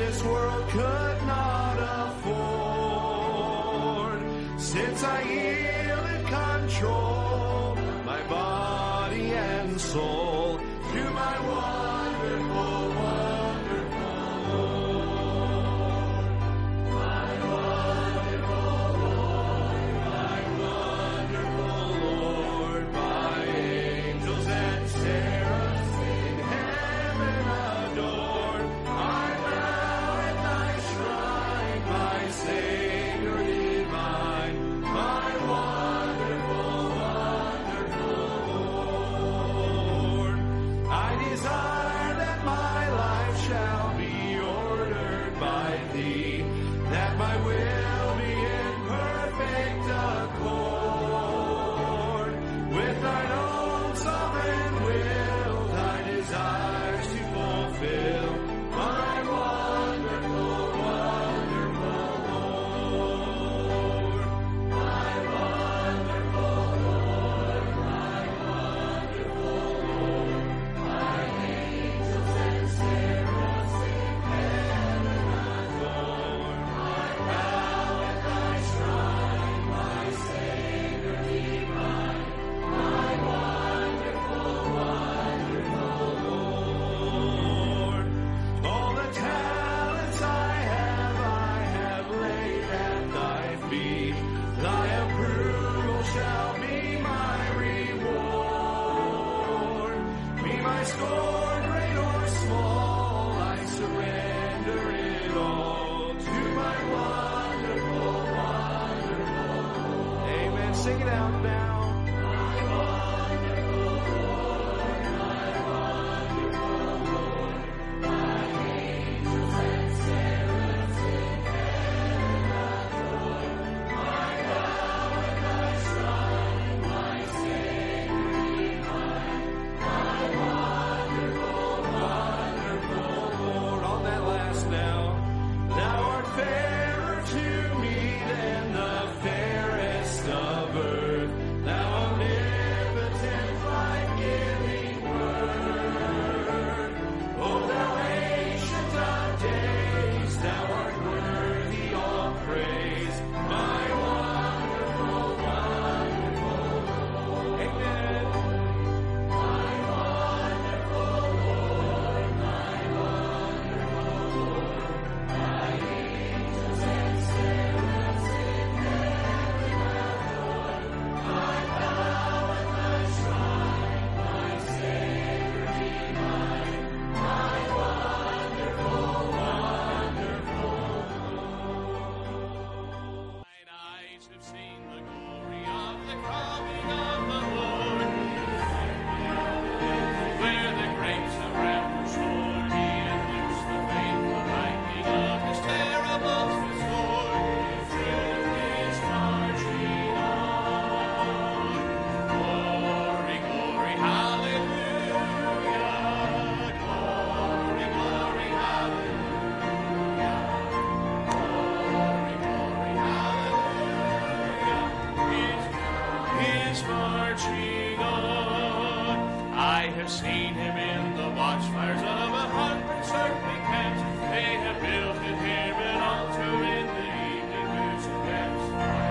this world could not afford. Since I yielded control, my body and soul, to my wonderful, wonderful Lord. My wonderful Lord, my wonderful Lord, by angels and seraphs in heaven adored. I bow at thy shrine, my Savior divine, my wonderful, wonderful Lord. I desire that my life shall be ordered by thee, that my will be in perfect accord with thine own sovereign will, thy desires to fulfill, my wonderful, wonderful Lord. My wonderful Lord, my wonderful Lord, my angels and seraphs in heaven adore. I bow at thy shrine, my Savior divine, my wonderful, wonderful Lord. All the talents I have laid at thy feet. Thy approval shall be my reward. Be my score great or small, I surrender it all to my wonderful, wonderful Lord. Amen. Sing it out now. My wonderful Lord, my wonderful Lord, my angels and seraphs in heaven adore. I bow at thy shrine, my Savior divine, my wonderful, wonderful Lord. On that last now. Thou art fairer to me than the fairest of earth. Thou omnipotent, life-giving word. O thou ancient of days, thou art worthy all praise. My wonderful, wonderful Lord. Amen. My wonderful Lord, my wonderful Lord, my angels and seraphs in heaven adore. I bow at thy shrine, my Savior divine, my wonderful, wonderful Lord. Mine eyes have seen the glory of the coming of the Lord. Where the grapes of wrath were stored, he had loosed the faithful lightning of his terrible sword. Truth is marching on. Glory, glory, hallelujah. Glory, glory, hallelujah. Glory, glory, hallelujah. Is marching on. I have seen him in the watchfires of 100 circling camps. They have built in him an altar in the evening dews and lamps.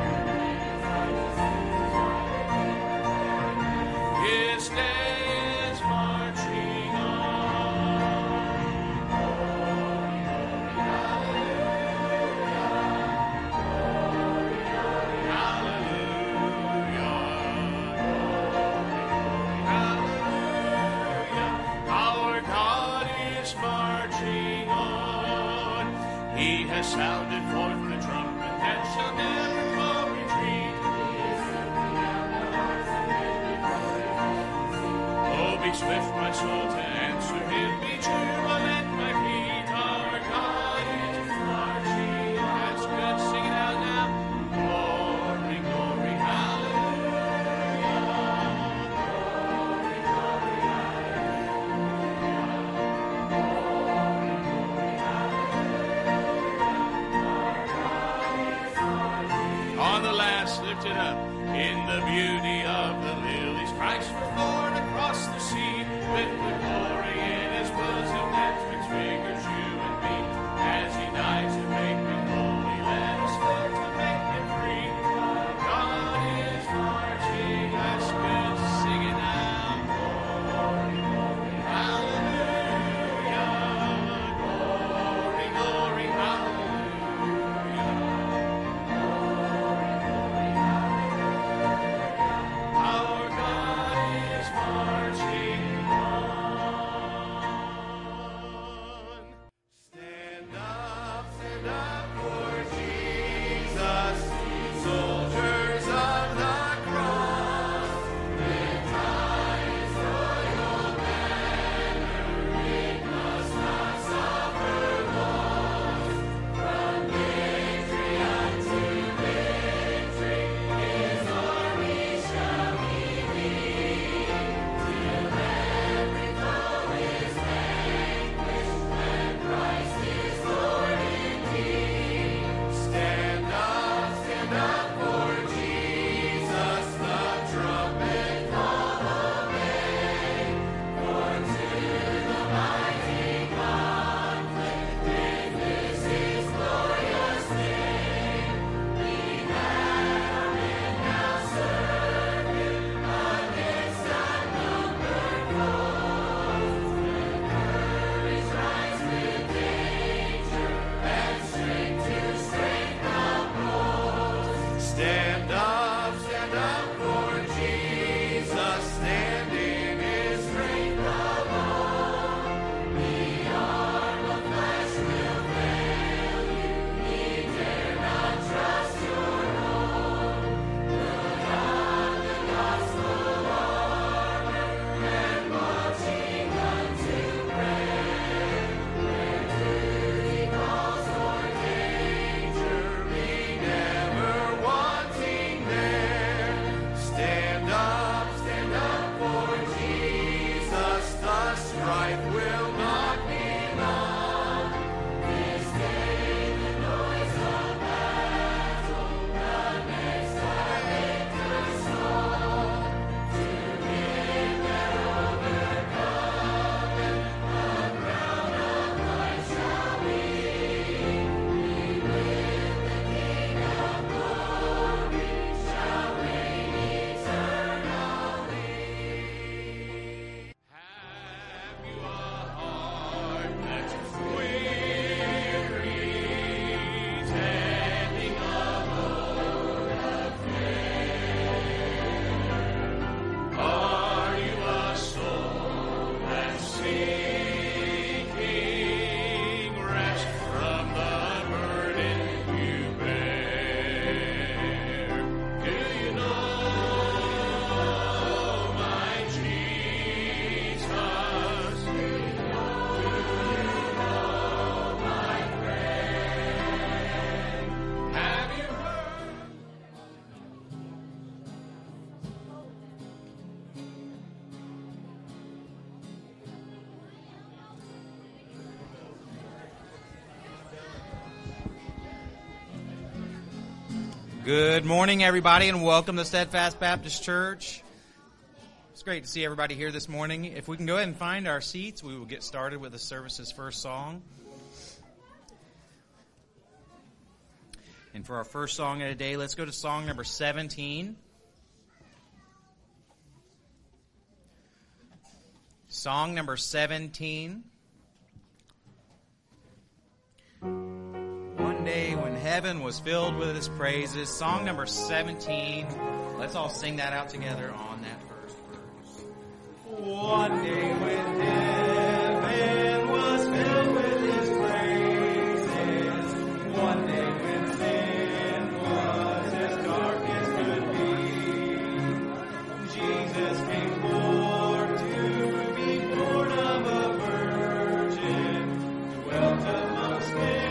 His day is marching on. Glory, glory, hallelujah. Glory, glory, hallelujah. Glory, glory, hallelujah. Our God is marching on. He has sounded forth the trumpet that shall never go retreat. Oh, be swift, my soul, to answer him. Be jubilant, my feet. Our God is marching on. That's good. Sing it out now. Glory, glory, hallelujah. Glory, glory, hallelujah. On the last, lift it up. In the beauty of the lilies, Christ was born across the sea, with the glory in his bosom that transfigures you and me. As Good morning, everybody, and welcome to Steadfast Baptist Church. It's great to see everybody here this morning. If we can go ahead and find our seats, we will get started with the service's first song. And for our first song of the day, let's go to song number 17. Song number 17. One day when heaven was filled with his praises. Song number 17. Let's all sing that out together on that first verse. One day when heaven was filled with his praises. One day when sin was as dark as could be. Jesus came forth to be born of a virgin, dwelt amongst men.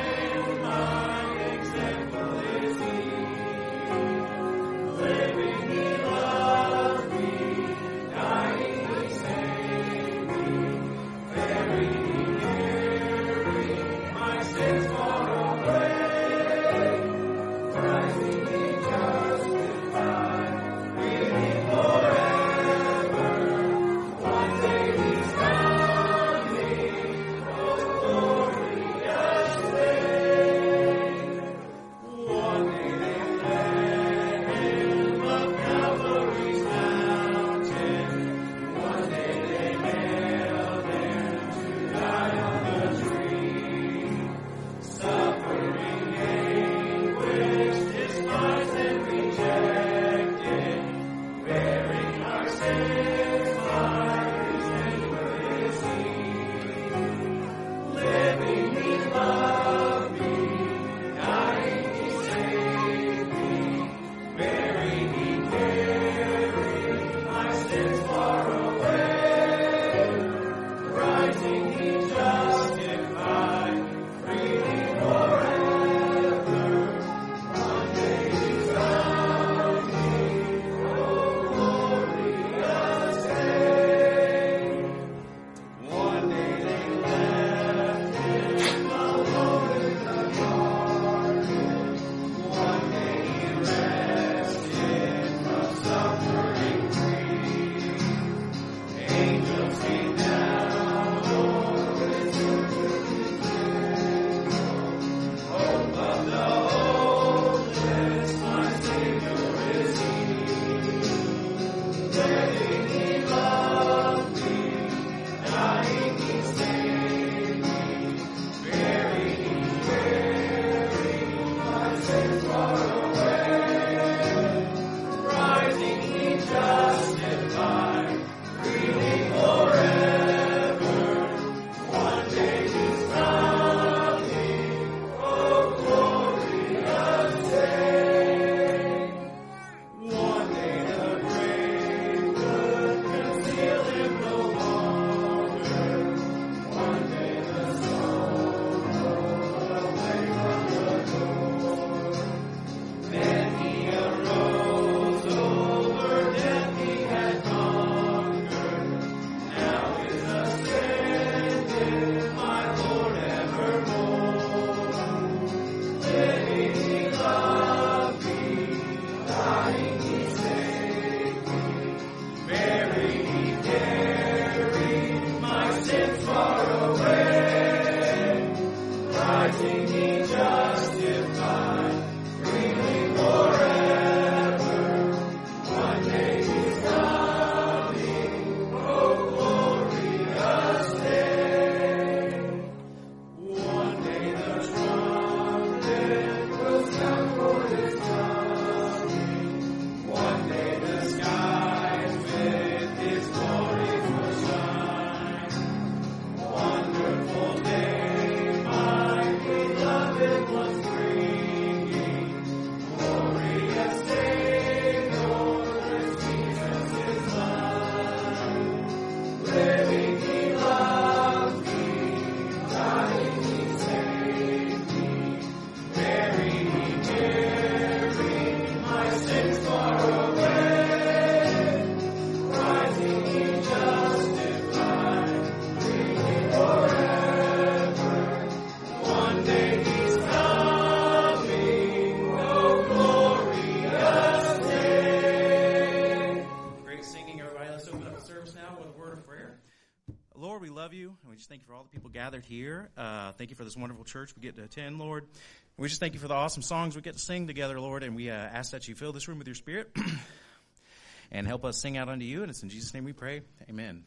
just thank you for all the people gathered here. Thank you for this wonderful church we get to attend, Lord. We just thank you for the awesome songs we get to sing together, Lord, and we ask that you fill this room with your Spirit and help us sing out unto you, and it's in Jesus' name we pray. Amen.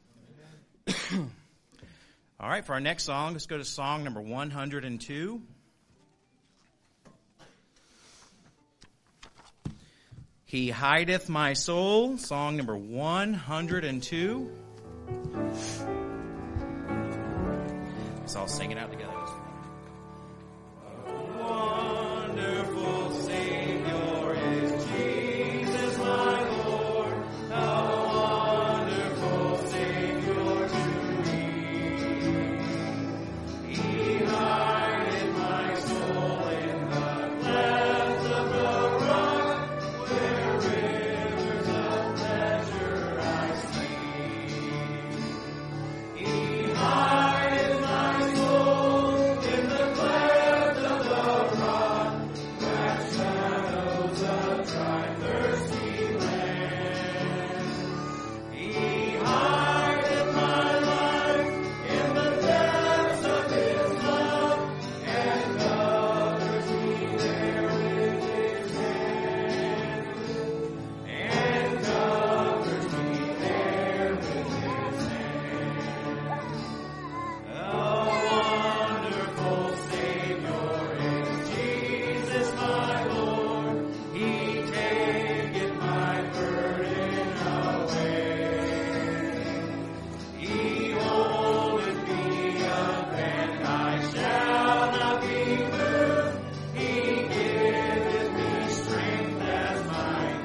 All right, for our next song, let's go to song number 102. He hideth my soul, song number 102. Let's all sing it out together. Wonderful Savior is Jesus my Lord. How wonderful Savior to me. He hideth my soul in the cleft of the rock, where rivers of pleasure I see. He hideth my soul in the cleft of the rock, that shadows of dry, thirsty land. He hideth my life in the depths of His love, and covers me there with His hand. And covers me there with His hand. A wonderful Savior is Jesus my Lord. He taketh my burden away. He holdeth me up, and I shall not be moved. He giveth me strength as my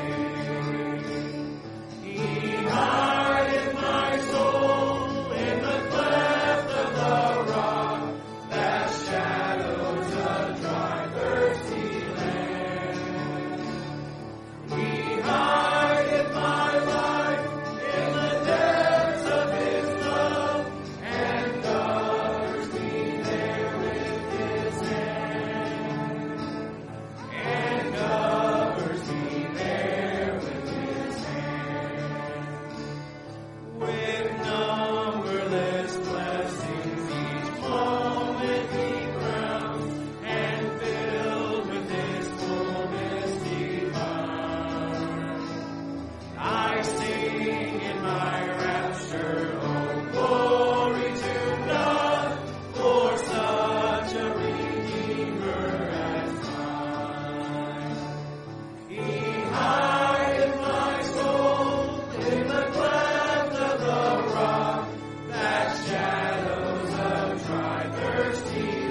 day. He hideth my soul in the cleft of the rock, that shadows of dry, thirsty land. He hideth my life in the depths of His love, and covers me there with His hand. And covers me there with His hand. With numberless blessings each moment He crowns, and filled with His fullness divine. I sing in my rapture, oh glory to God, for such a Redeemer as mine. He hideth my soul in the cleft of the rock, that shadows of dry, thirsty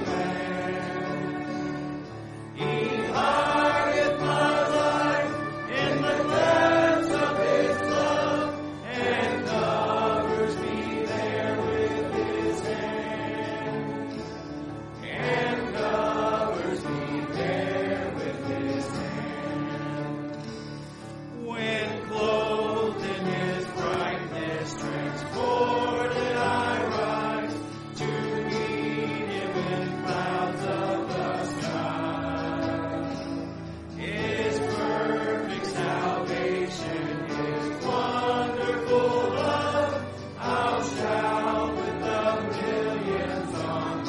land. He hideth my life in the clefts of His love, and covers me there with His hand. And covers me there with His hand. When clothed in His brightness, transported I rise, to meet Him in clouds of the sky. His perfect salvation, His wonderful love, I'll shout with the millions on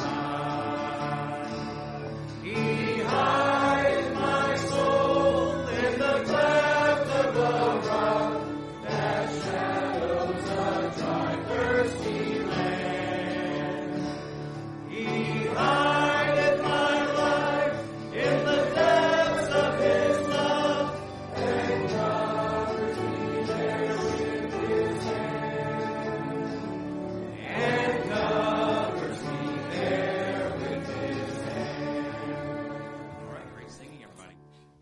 high. He hideth my soul in the cleft of the rock, that shadows of dry, thirsty land. He hideth my life in the depths of His love, and covers me there with His hand. And covers me there with His hand. All right, great singing, everybody.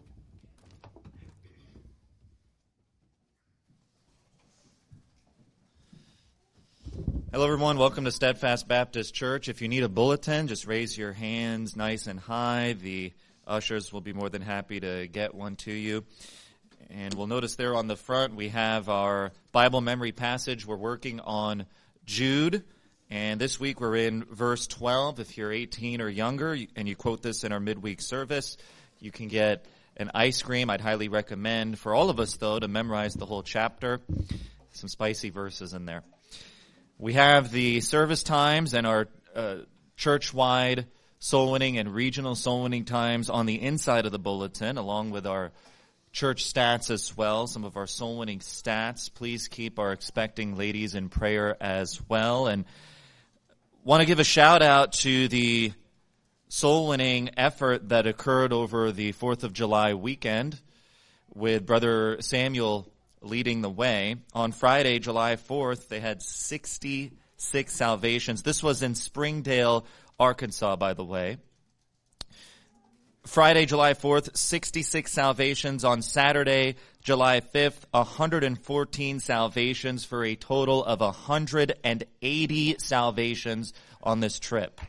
Hello, everyone. Welcome to Steadfast Baptist Church. If you need a bulletin, just raise your hands nice and high. The ushers will be more than happy to get one to you. And we'll notice there on the front we have our Bible memory passage. We're working on Jude. And this week we're in verse 12. If you're 18 or younger and you quote this in our midweek service, you can get an ice cream. I'd highly recommend for all of us, though, to memorize the whole chapter. Some spicy verses in there. We have the service times and our church-wide soul winning and regional soul winning times on the inside of the bulletin, along with our church stats as well, some of our soul winning stats. Please keep our expecting ladies in prayer as well. And want to give a shout out to the soul winning effort that occurred over the 4th of July weekend with Brother Samuel leading the way. On Friday, July 4th, they had 66 salvations. This was in Springdale, Arkansas, by the way. Friday, July 4th, 66 salvations. On Saturday, July 5th, 114 salvations for a total of 180 salvations on this trip.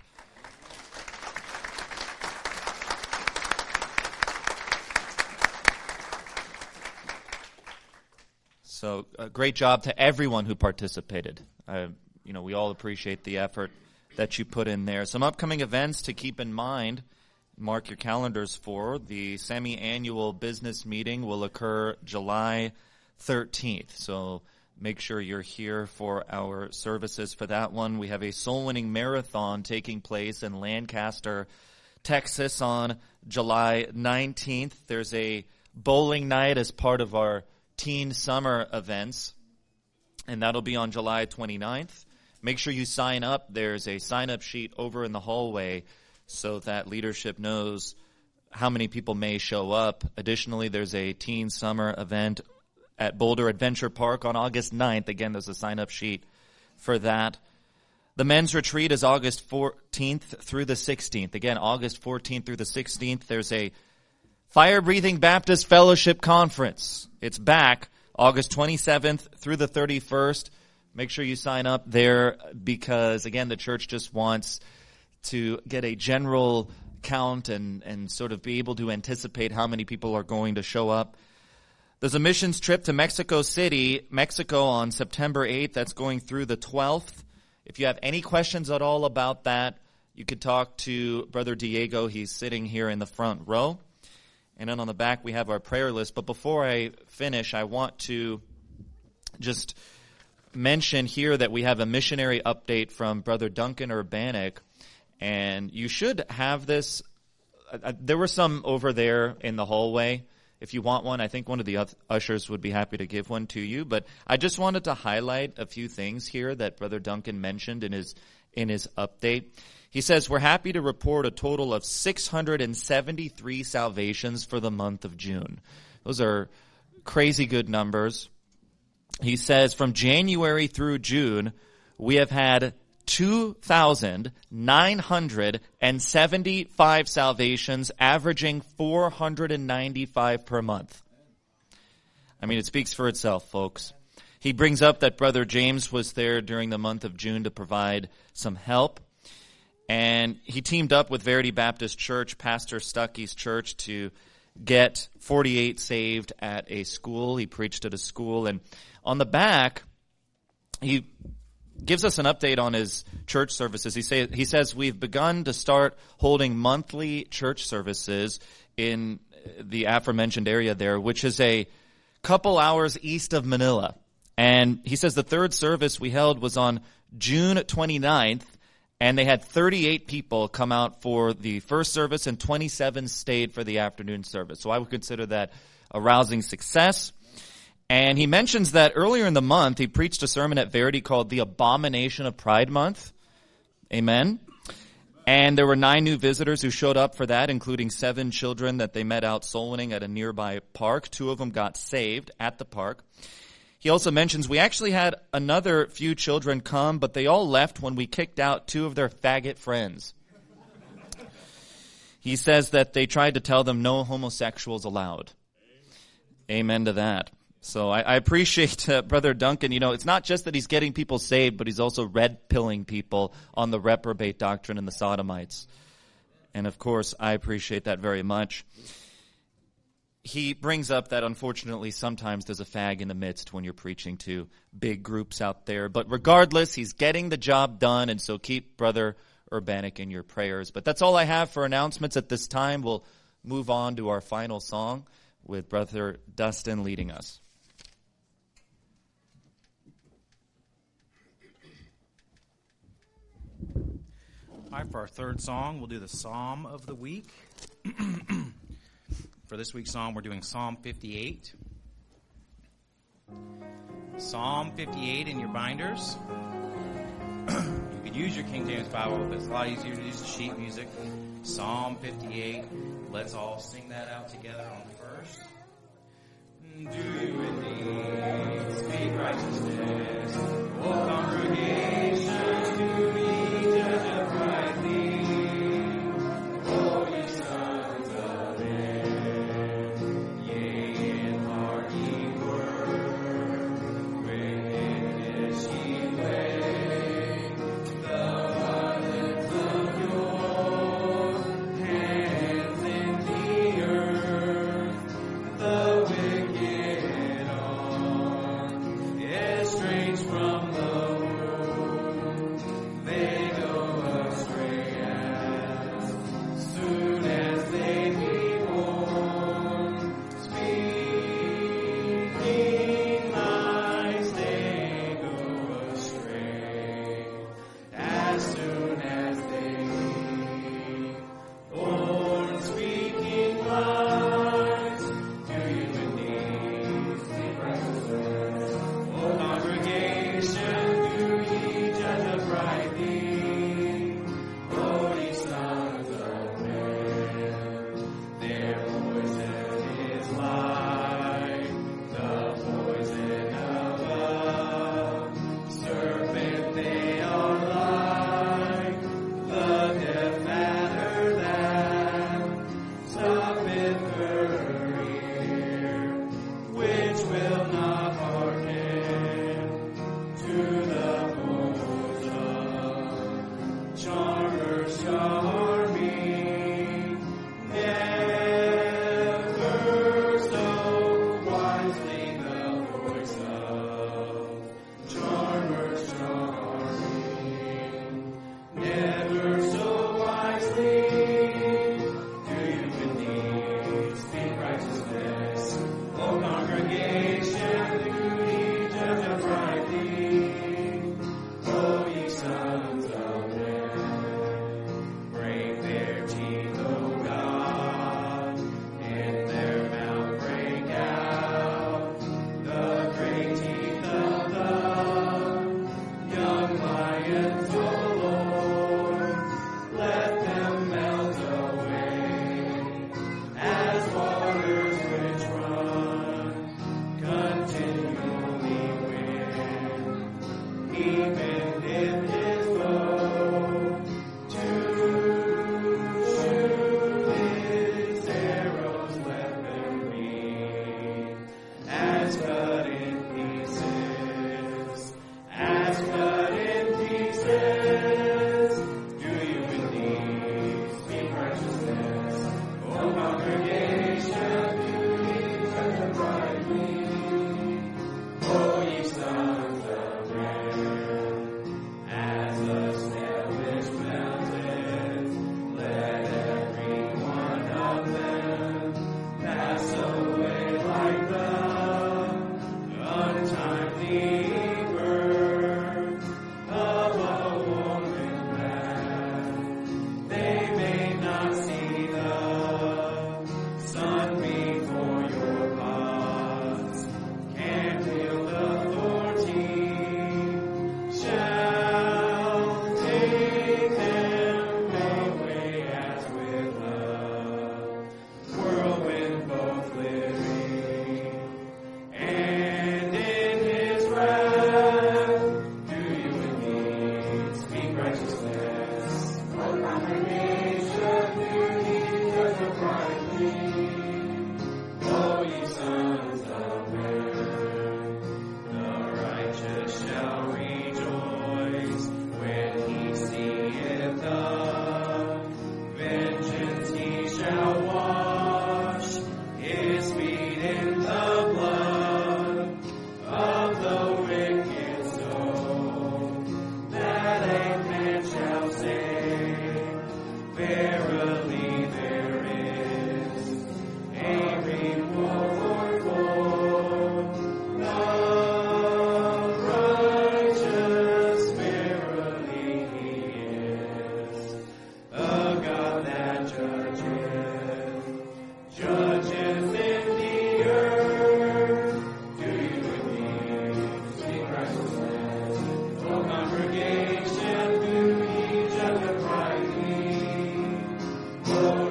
So, great job to everyone who participated. We all appreciate the effort that you put in there. Some upcoming events to keep in mind. Mark your calendars for. The semi-annual business meeting will occur July 13th. So make sure you're here for our services for that one. We have a soul-winning marathon taking place in Lancaster, Texas on July 19th. There's a bowling night as part of our teen summer events, and that'll be on July 29th. Make sure you sign up. There's a sign-up sheet over in the hallway so that leadership knows how many people may show up. Additionally, there's a teen summer event at Boulder Adventure Park on August 9th. Again, there's a sign-up sheet for that. The men's retreat is August 14th through the 16th. Again, August 14th through the 16th. There's a Fire Breathing Baptist Fellowship Conference. It's back August 27th through the 31st. Make sure you sign up there because, again, the church just wants to get a general count and sort of be able to anticipate how many people are going to show up. There's a missions trip to Mexico City, Mexico on September 8th. That's going through the 12th. If you have any questions at all about that, you could talk to Brother Diego. He's sitting here in the front row. And then on the back, we have our prayer list. But before I finish, I want to just mention here that we have a missionary update from Brother Duncan Urbanek. And you should have this. There were some over there in the hallway. If you want one, I think one of the ushers would be happy to give one to you. But I just wanted to highlight a few things here that Brother Duncan mentioned in his update. He says, we're happy to report a total of 673 salvations for the month of June. Those are crazy good numbers. He says, from January through June, we have had 2,975 salvations, averaging 495 per month. I mean, it speaks for itself, folks. He brings up that Brother James was there during the month of June to provide some help. And he teamed up with Verity Baptist Church, Pastor Stuckey's church, to get 48 saved at a school. He preached at a school. And on the back, he gives us an update on his church services. He says, we've begun to start holding monthly church services in the aforementioned area there, which is a couple hours east of Manila. And he says the third service we held was on June 29th. And they had 38 people come out for the first service and 27 stayed for the afternoon service. So I would consider that a rousing success. And he mentions that earlier in the month, he preached a sermon at Verity called The Abomination of Pride Month. Amen. And there were 9 new visitors who showed up for that, including 7 children that they met out soul winning at a nearby park. 2 of them got saved at the park. He also mentions we actually had another few children come, but they all left when we kicked out 2 of their faggot friends. He says that they tried to tell them no homosexuals allowed. Amen to that. So I appreciate Brother Duncan. You know, it's not just that he's getting people saved, but he's also red-pilling people on the reprobate doctrine and the sodomites. And of course, I appreciate that very much. He brings up that, unfortunately, sometimes there's a fag in the midst when you're preaching to big groups out there. But regardless, he's getting the job done, and so keep Brother Urbanek in your prayers. But that's all I have for announcements at this time. We'll move on to our final song with Brother Dustin leading us. All right, for our third song, we'll do the Psalm of the Week. For this week's psalm, we're doing Psalm 58. Psalm 58 in your binders. You could use your King James Bible, but it's a lot easier to use the sheet music. Psalm 58. Let's all sing that out together on the first. Do with me, speak righteousness, O congregation, do ye judge uprightly, O ye sons of men, yea, impart ye word, wickedness ye weigh, the violence of your hands in the earth, the wicked estranged from the Lord.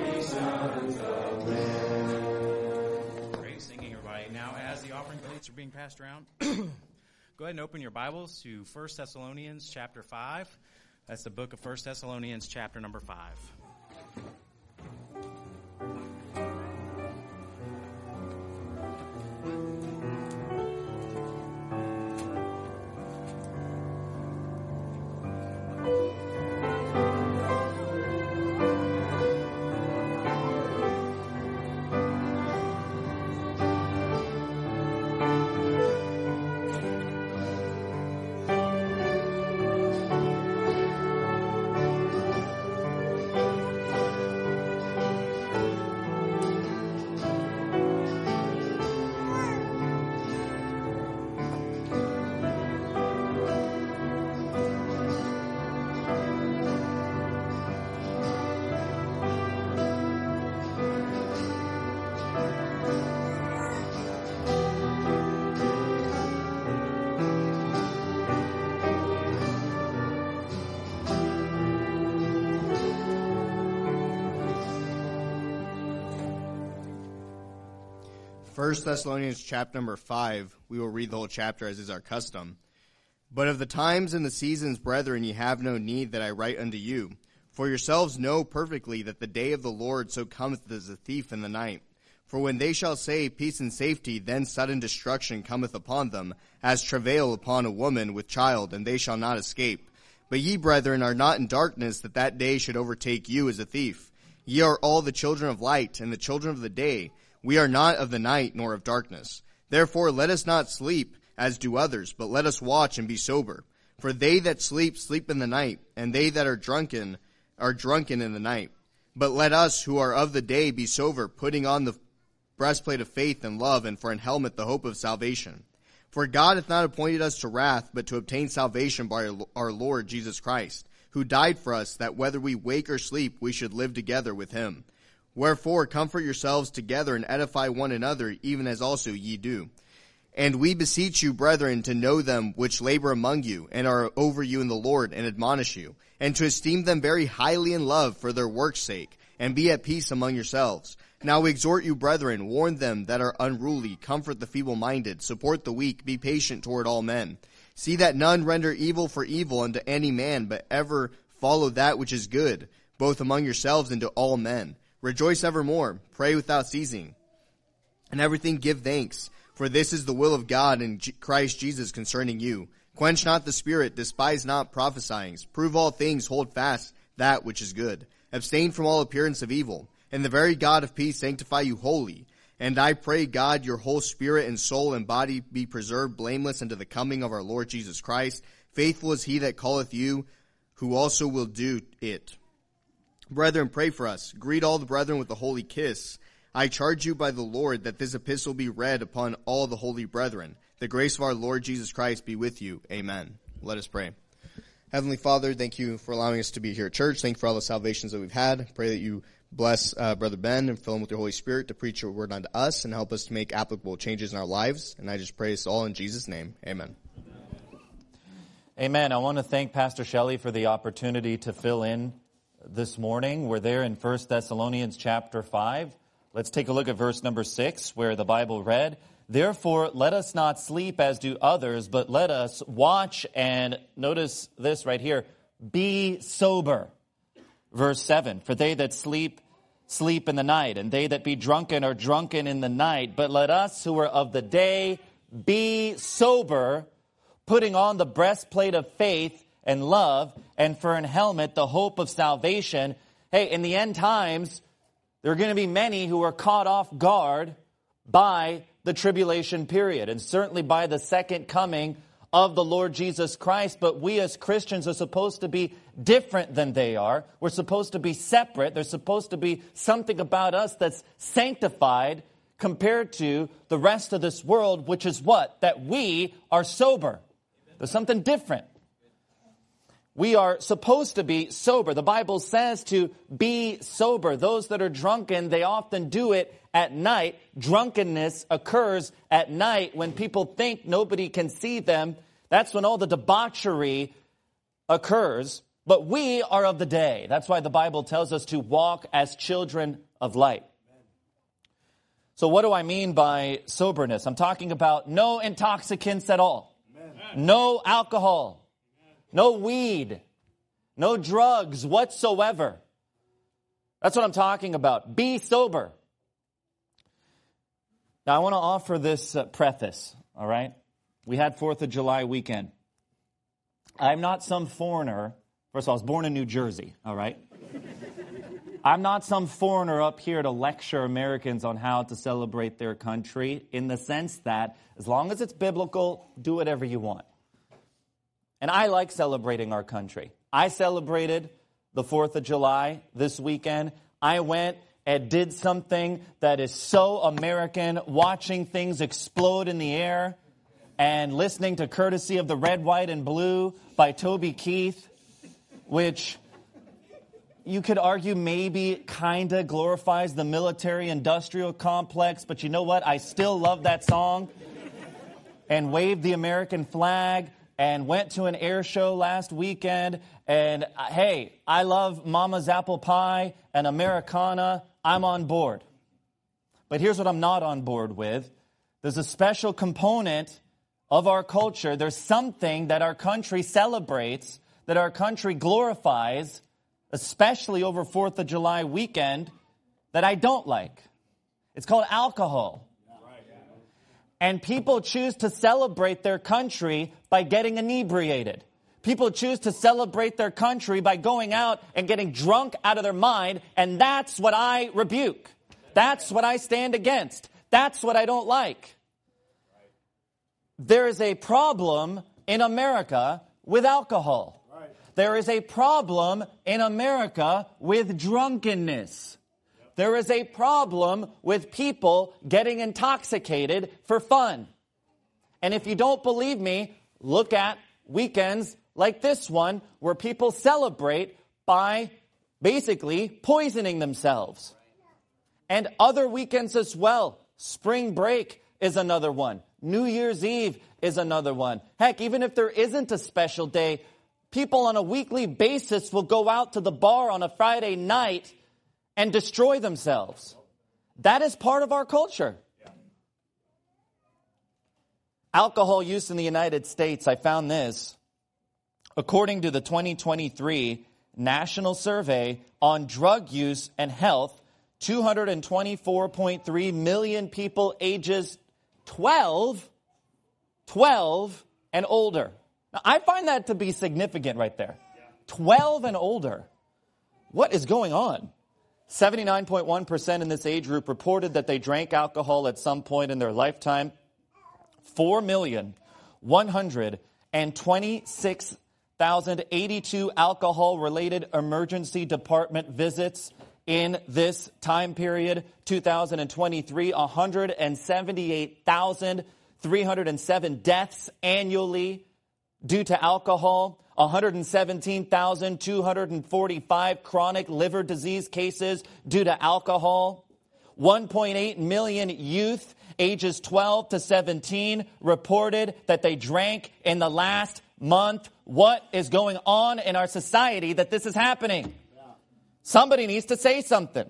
Great singing, everybody. Now, as the offering plates are being passed around, go ahead and open your Bibles to 1 Thessalonians chapter 5. That's the book of 1 Thessalonians chapter number 5. First Thessalonians chapter number 5, we will read the whole chapter as is our custom. But of the times and the seasons, brethren, ye have no need that I write unto you. For yourselves know perfectly that the day of the Lord so cometh as a thief in the night. For when they shall say peace and safety, then sudden destruction cometh upon them, as travail upon a woman with child, and they shall not escape. But ye, brethren, are not in darkness, that that day should overtake you as a thief. Ye are all the children of light, and the children of the day. We are not of the night nor of darkness. Therefore let us not sleep, as do others, but let us watch and be sober. For they that sleep, sleep in the night, and they that are drunken in the night. But let us who are of the day be sober, putting on the breastplate of faith and love, and for an helmet the hope of salvation. For God hath not appointed us to wrath, but to obtain salvation by our Lord Jesus Christ, who died for us, that whether we wake or sleep, we should live together with him. Wherefore comfort yourselves together and edify one another, even as also ye do. And we beseech you, brethren, to know them which labor among you, and are over you in the Lord, and admonish you, and to esteem them very highly in love for their work's sake, and be at peace among yourselves. Now we exhort you, brethren, warn them that are unruly, comfort the feeble-minded, support the weak, be patient toward all men. See that none render evil for evil unto any man, but ever follow that which is good, both among yourselves and to all men. Rejoice evermore, pray without ceasing, and everything give thanks, for this is the will of God in Christ Jesus concerning you. Quench not the spirit, despise not prophesying, prove all things, hold fast that which is good. Abstain from all appearance of evil, and the very God of peace sanctify you wholly. And I pray God your whole spirit and soul and body be preserved blameless unto the coming of our Lord Jesus Christ. Faithful is he that calleth you, who also will do it. Brethren, pray for us. Greet all the brethren with a holy kiss. I charge you by the Lord that this epistle be read upon all the holy brethren. The grace of our Lord Jesus Christ be with you. Amen. Let us pray. Heavenly Father, thank you for allowing us to be here at church. Thank you for all the salvations that we've had. Pray that you bless Brother Ben and fill him with your Holy Spirit to preach your word unto us and help us to make applicable changes in our lives. And I just pray this all in Jesus' name. Amen. Amen. I want to thank Pastor Shelley for the opportunity to fill in this morning. We're there in 1 Thessalonians chapter 5. Let's take a look at verse number 6, where the Bible read, Therefore let us not sleep as do others, but let us watch and, notice this right here, be sober. Verse 7, For they that sleep, sleep in the night, and they that be drunken are drunken in the night. But let us who are of the day be sober, putting on the breastplate of faith and love, and for an helmet, the hope of salvation. Hey, in the end times, there are going to be many who are caught off guard by the tribulation period, and certainly by the second coming of the Lord Jesus Christ. But we as Christians are supposed to be different than they are. We're supposed to be separate. There's supposed to be something about us that's sanctified compared to the rest of this world, which is what? That we are sober. There's something different. We are supposed to be sober. The Bible says to be sober. Those that are drunken, they often do it at night. Drunkenness occurs at night when people think nobody can see them. That's when all the debauchery occurs. but we are of the day. That's why the Bible tells us to walk as children of light. So what do I mean by soberness? I'm talking about no intoxicants at all. No alcohol. No weed. No drugs whatsoever. That's what I'm talking about. Be sober. Now, I want to offer this preface, all right? We had 4th of July weekend. I'm not some foreigner. First of all, I was born in New Jersey, all right? I'm not some foreigner up here to lecture Americans on how to celebrate their country, in the sense that as long as it's biblical, do whatever you want. And I like celebrating our country. I celebrated the 4th of July this weekend. I went and did something that is so American, watching things explode in the air and listening to Courtesy of the Red, White, and Blue by Toby Keith, which you could argue maybe kind of glorifies the military-industrial complex, but you know what? I still love that song. And waved the American flag and went to an air show last weekend. And hey, I love Mama's apple pie and Americana. I'm on board. But here's what I'm not on board with. There's a special component of our culture. There's something that our country celebrates, that our country glorifies, especially over 4th of July weekend, that I don't like. It's called alcohol. And people choose to celebrate their country by getting inebriated. People choose to celebrate their country by going out and getting drunk out of their mind, and that's what I rebuke. That's what I stand against. That's what I don't like. There is a problem in America with alcohol. There is a problem in America with drunkenness. There is a problem with people getting intoxicated for fun. And if you don't believe me, look at weekends like this one where people celebrate by basically poisoning themselves. And other weekends as well. Spring break is another one. New Year's Eve is another one. Heck, even if there isn't a special day, people on a weekly basis will go out to the bar on a Friday night and destroy themselves. That is part of our culture. Alcohol use in the United States, I found this. According to the 2023 National Survey on Drug Use and Health, 224.3 million people ages 12 and older. Now, I find that to be significant right there. 12 and older. What is going on? 79.1% in this age group reported that they drank alcohol at some point in their lifetime. 4,126,082 alcohol-related emergency department visits in this time period. 2023, 178,307 deaths annually due to alcohol. 117,245 chronic liver disease cases due to alcohol. 1.8 million youth ages 12 to 17 reported that they drank in the last month. What is going on in our society that this is happening? Somebody needs to say something.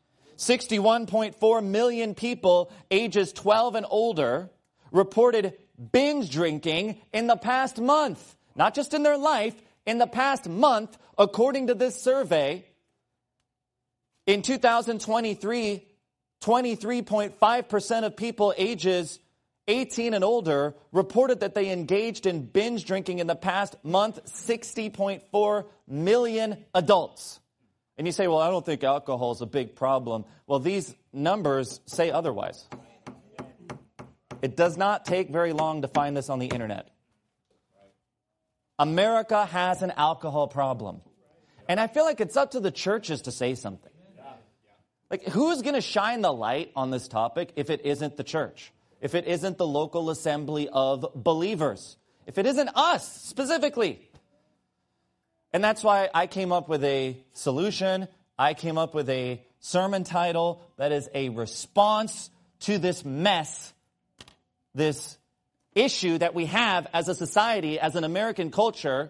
61.4 million people ages 12 and older reported binge drinking in the past month. Not just in their life, in the past month, according to this survey. In 2023, 23.5% of people ages 18 and older reported that they engaged in binge drinking in the past month. 60.4 million adults. And you say, well, I don't think alcohol is a big problem. Well, these numbers say otherwise. It does not take very long to find this on the internet. America has an alcohol problem. And I feel like it's up to the churches to say something. Like, who's going to shine the light on this topic if it isn't the church? If it isn't the local assembly of believers? If it isn't us, specifically? And that's why I came up with a solution. I came up with a sermon title that is a response to this mess, this issue that we have as a society, as an American culture,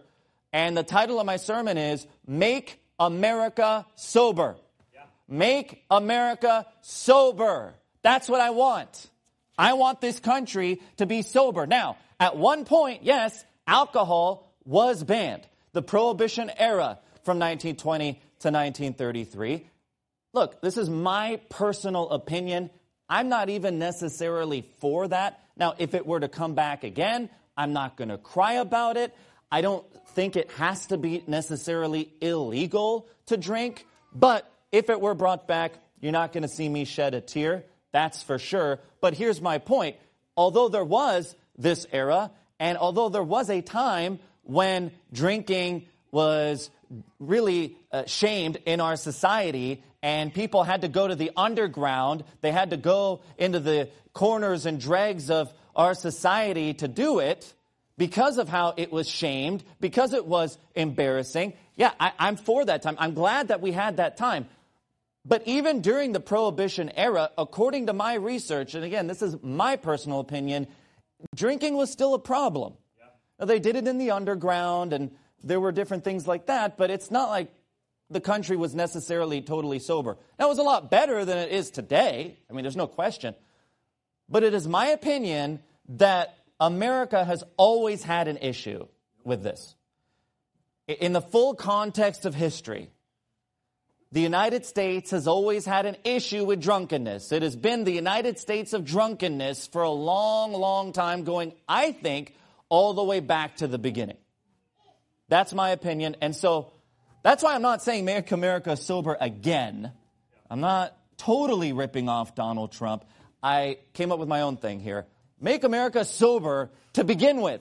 And the title of my sermon is Make America Sober. Make America sober. That's what I want. I want this country to be sober. Now, at one point, yes, alcohol was banned. The Prohibition era from 1920 to 1933. Look, this is my personal opinion. I'm not even necessarily for that. Now, if it were to come back again, I'm not going to cry about it. I don't think it has to be necessarily illegal to drink, but if it were brought back, you're not going to see me shed a tear. That's for sure. But here's my point. Although there was this era, and although there was a time when drinking was really shamed in our society, and people had to go to the underground, they had to go into the corners and dregs of our society to do it, because of how it was shamed, because it was embarrassing. Yeah, I'm for that time. I'm glad that we had that time. But even during the Prohibition era, according to my research, and again, this is my personal opinion, drinking was still a problem. Now, they did it in the underground, and there were different things like that, but it's not like the country was necessarily totally sober. Now, it was a lot better than it is today. I mean, there's no question. But it is my opinion that America has always had an issue with this. In the full context of history, the United States has always had an issue with drunkenness. It has been the United States of drunkenness for a long, long time, going, I think, all the way back to the beginning. That's my opinion. And so that's why I'm not saying make America sober again. I'm not totally ripping off Donald Trump. I came up with my own thing here. Make America sober to begin with.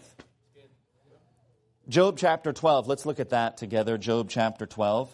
Job chapter 12. Let's look at that together. Job chapter 12.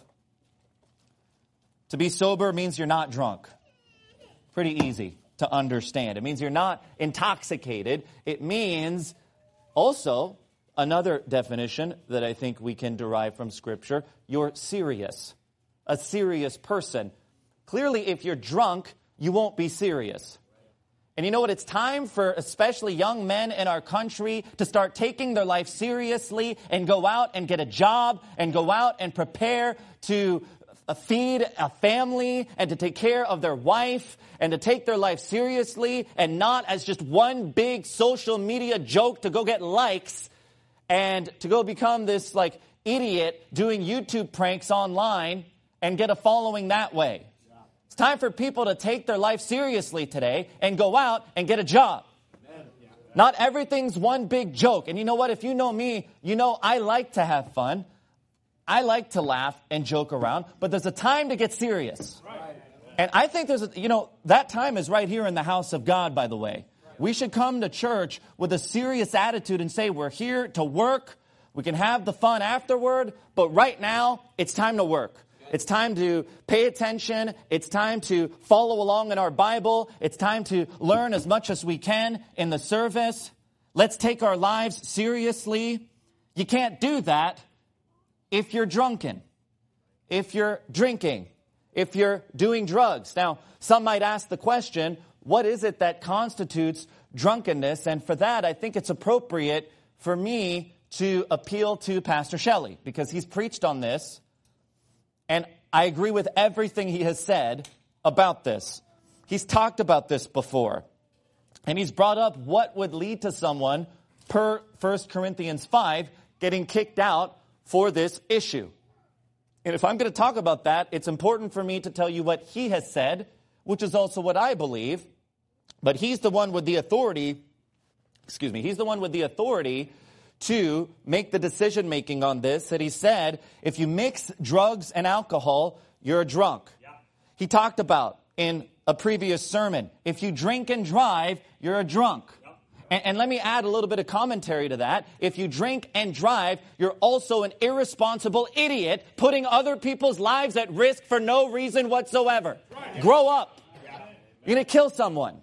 To be sober means you're not drunk. Pretty easy to understand. It means you're not intoxicated. It means also, another definition that I think we can derive from Scripture, you're serious. A serious person. Clearly, if you're drunk, you won't be serious. And you know what? It's time for especially young men in our country to start taking their life seriously and go out and get a job and go out and prepare to feed a family and to take care of their wife and to take their life seriously and not as just one big social media joke to go get likes and to go become this like idiot doing YouTube pranks online and get a following that way. It's time for people to take their life seriously today and go out and get a job. Not everything's one big joke. And you know what? If you know me, you know I like to have fun. I like to laugh and joke around, but there's a time to get serious. And I think that time is right here in the house of God, by the way. We should come to church with a serious attitude and say, we're here to work. We can have the fun afterward, but right now, it's time to work. It's time to pay attention. It's time to follow along in our Bible. It's time to learn as much as we can in the service. Let's take our lives seriously. You can't do that if you're drunken, if you're drinking, if you're doing drugs. Now, some might ask the question, what is it that constitutes drunkenness? And for that, I think it's appropriate for me to appeal to Pastor Shelley, because he's preached on this, and I agree with everything he has said about this. He's talked about this before, and he's brought up what would lead to someone, per 1 Corinthians 5, getting kicked out for this issue. And if I'm going to talk about that, it's important for me to tell you what he has said, which is also what I believe. But he's the one with the authority, he's the one with the authority to make the decision making on this. That he said, if you mix drugs and alcohol, you're a drunk. Yeah. He talked about in a previous sermon, if you drink and drive, you're a drunk. And let me add a little bit of commentary to that. If you drink and drive, you're also an irresponsible idiot putting other people's lives at risk for no reason whatsoever. Right. Grow up. You're going to kill someone.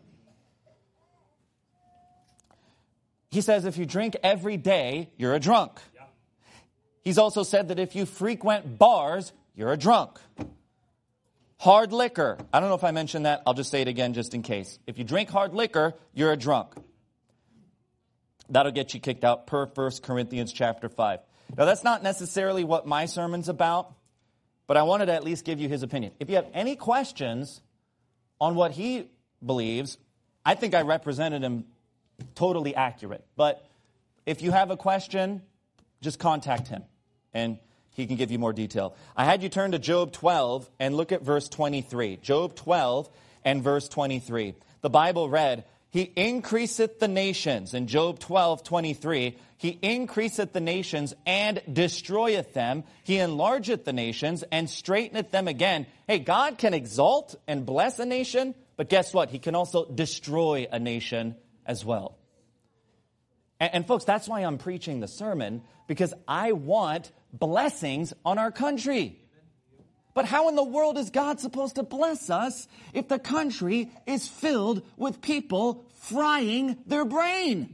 He says if you drink every day, you're a drunk. He's also said that if you frequent bars, you're a drunk. Hard liquor. I don't know if I mentioned that. I'll just say it again just in case. If you drink hard liquor, you're a drunk. That'll get you kicked out per 1 Corinthians chapter 5. Now, that's not necessarily what my sermon's about, but I wanted to at least give you his opinion. If you have any questions on what he believes, I think I represented him totally accurate. But if you have a question, just contact him, and he can give you more detail. I had you turn to Job 12 and look at verse 23. Job 12 and verse 23. The Bible read, He increaseth the nations, in Job 12:23, He increaseth the nations and destroyeth them. He enlargeth the nations and straighteneth them again. Hey, God can exalt and bless a nation, but guess what? He can also destroy a nation as well. And folks, that's why I'm preaching the sermon, because I want blessings on our country. But how in the world is God supposed to bless us if the country is filled with people frying their brain?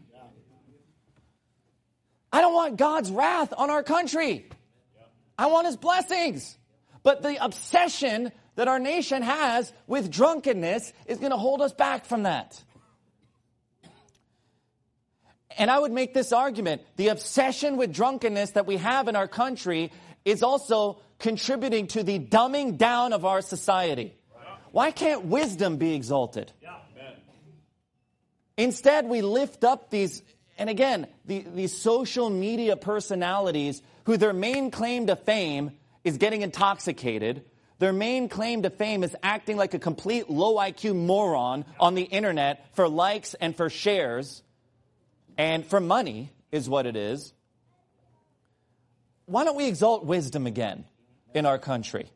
I don't want God's wrath on our country. I want His blessings. But the obsession that our nation has with drunkenness is going to hold us back from that. And I would make this argument. The obsession with drunkenness that we have in our country is also contributing to the dumbing down of our society. Why can't wisdom be exalted? Instead, we lift up these, and again, these social media personalities who their main claim to fame is getting intoxicated. Their main claim to fame is acting like a complete low IQ moron on the internet for likes and for shares and for money is what it is. Why don't we exalt wisdom again in our country?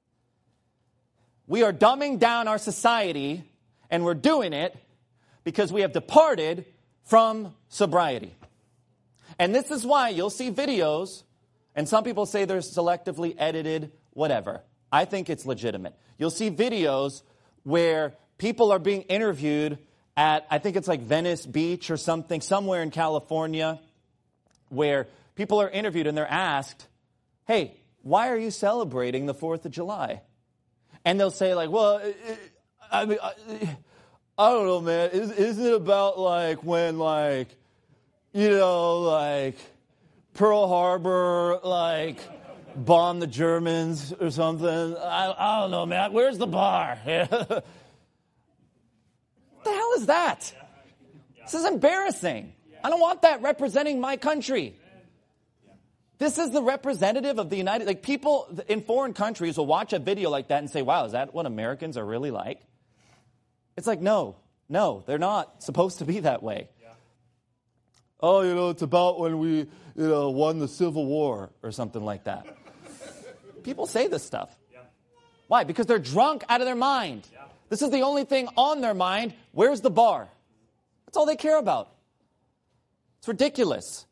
We are dumbing down our society, and we're doing it because we have departed from sobriety. And this is why you'll see videos, and some people say they're selectively edited, whatever. I think it's legitimate. You'll see videos where people are being interviewed at, I think it's like Venice Beach or something, somewhere in California, where people are interviewed and they're asked, hey, why are you celebrating the 4th of July? And they'll say like, well, I don't know, man. Isn't it about like when like, you know, like Pearl Harbor, like bombed the Germans or something? I don't know, man. Where's the bar? What the hell is that? This is embarrassing. I don't want that representing my country. This is the representative of the United... Like, people in foreign countries will watch a video like that and say, wow, is that what Americans are really like? It's like, no, they're not supposed to be that way. Yeah. Oh, you know, it's about when we, won the Civil War or something like that. People say this stuff. Yeah. Why? Because they're drunk out of their mind. Yeah. This is the only thing on their mind. Where's the bar? That's all they care about. It's ridiculous.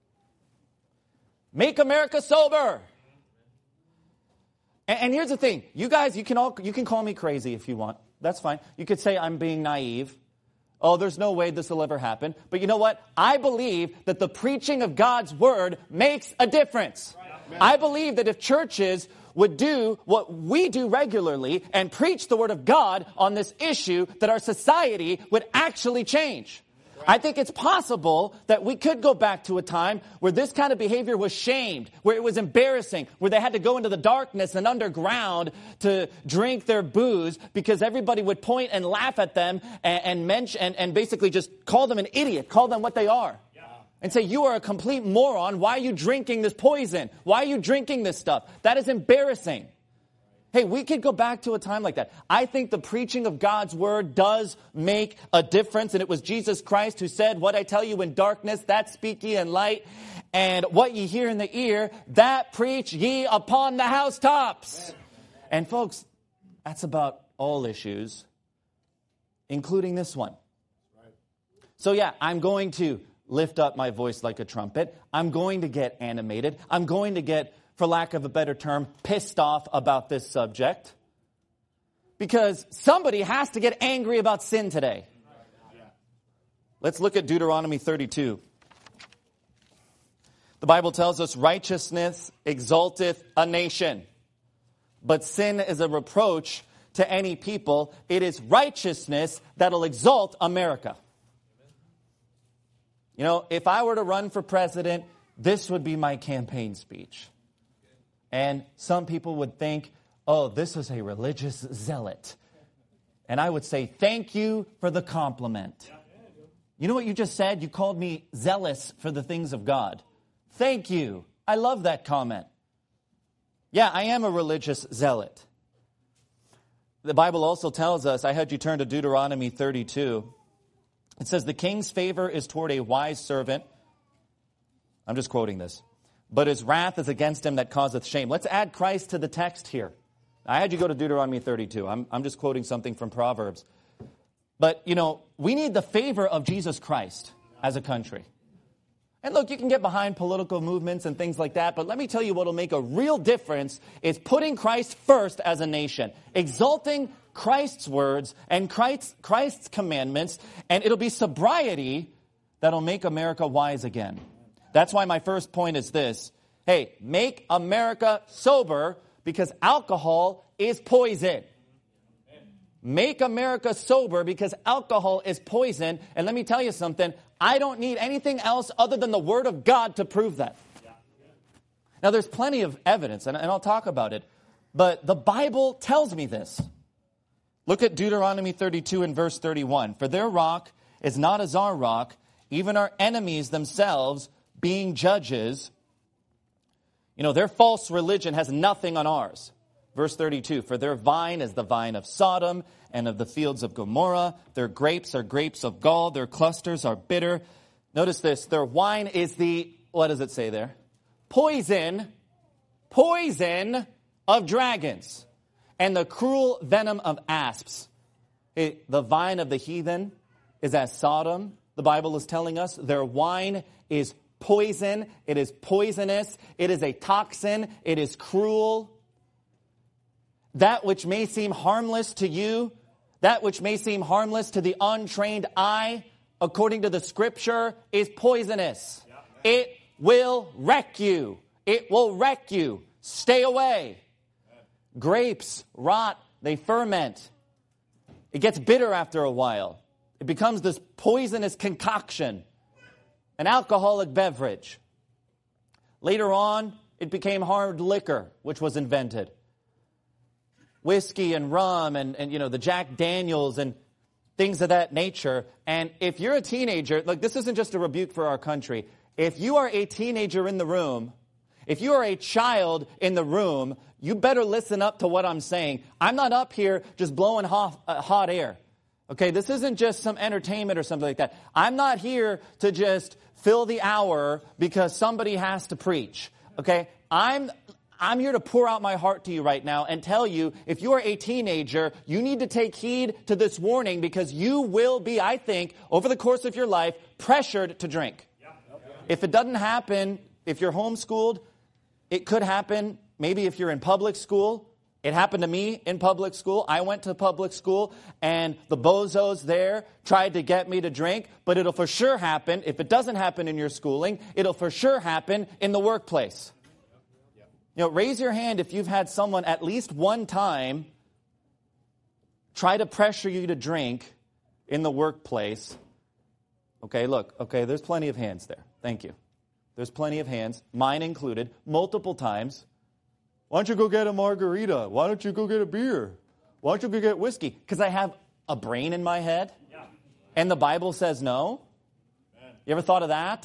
Make America sober. And here's the thing. You guys, you can call me crazy if you want. That's fine. You could say I'm being naive. Oh, there's no way this will ever happen. But you know what? I believe that the preaching of God's word makes a difference. Right. I believe that if churches would do what we do regularly and preach the word of God on this issue, that our society would actually change. I think it's possible that we could go back to a time where this kind of behavior was shamed, where it was embarrassing, where they had to go into the darkness and underground to drink their booze because everybody would point and laugh at them and basically just call them an idiot, call them what they are. And say, you are a complete moron. Why are you drinking this poison? Why are you drinking this stuff? That is embarrassing. Hey, we could go back to a time like that. I think the preaching of God's word does make a difference. And it was Jesus Christ who said, what I tell you in darkness, that speak ye in light. And what ye hear in the ear, that preach ye upon the housetops. And folks, that's about all issues, including this one. So yeah, I'm going to lift up my voice like a trumpet. I'm going to get animated. I'm going to get, for lack of a better term, pissed off about this subject. Because somebody has to get angry about sin today. Let's look at Deuteronomy 32. The Bible tells us, righteousness exalteth a nation, but sin is a reproach to any people. It is righteousness that'll exalt America. You know, if I were to run for president, this would be my campaign speech. And some people would think, oh, this is a religious zealot. And I would say, thank you for the compliment. You know what you just said? You called me zealous for the things of God. Thank you. I love that comment. Yeah, I am a religious zealot. The Bible also tells us, I had you turn to Deuteronomy 32. It says, the king's favor is toward a wise servant. I'm just quoting this. But his wrath is against him that causeth shame. Let's add Christ to the text here. I had you go to Deuteronomy 32. I'm just quoting something from Proverbs. But, we need the favor of Jesus Christ as a country. And look, you can get behind political movements and things like that, but let me tell you what will make a real difference is putting Christ first as a nation, exalting Christ's words and Christ's commandments, and it'll be sobriety that'll make America wise again. That's why my first point is this. Hey, make America sober because alcohol is poison. Make America sober because alcohol is poison. And let me tell you something. I don't need anything else other than the Word of God to prove that. Now, there's plenty of evidence, and I'll talk about it. But the Bible tells me this. Look at Deuteronomy 32 and verse 31. For their rock is not as our rock, even our enemies themselves being judges. Their false religion has nothing on ours. Verse 32, for their vine is the vine of Sodom and of the fields of Gomorrah. Their grapes are grapes of gall. Their clusters are bitter. Notice this. Their wine is what does it say there? Poison of dragons and the cruel venom of asps. The vine of the heathen is as Sodom. The Bible is telling us their wine is poison. It is poisonous. It is a toxin. It is cruel. That which may seem harmless to you, that which may seem harmless to the untrained eye, according to the Scripture, is poisonous. It will wreck you. It will wreck you. Stay away. Grapes rot. They ferment. It gets bitter after a while. It becomes this poisonous concoction, an alcoholic beverage. Later on, it became hard liquor, which was invented. Whiskey and rum and the Jack Daniels and things of that nature. And if you're a teenager, look, this isn't just a rebuke for our country. If you are a teenager in the room, if you are a child in the room, you better listen up to what I'm saying. I'm not up here just blowing hot air. Okay, this isn't just some entertainment or something like that. I'm not here to just fill the hour because somebody has to preach. Okay, I'm here to pour out my heart to you right now and tell you, if you are a teenager, you need to take heed to this warning because you will be, I think, over the course of your life, pressured to drink. If it doesn't happen, if you're homeschooled, it could happen maybe if you're in public school. It happened to me in public school. I went to public school and the bozos there tried to get me to drink, but it'll for sure happen. If it doesn't happen in your schooling, it'll for sure happen in the workplace. Raise your hand if you've had someone at least one time try to pressure you to drink in the workplace. Okay, look. Okay, there's plenty of hands there. Thank you. There's plenty of hands, mine included, multiple times. Why don't you go get a margarita? Why don't you go get a beer? Why don't you go get whiskey? Because I have a brain in my head, and the Bible says no. You ever thought of that?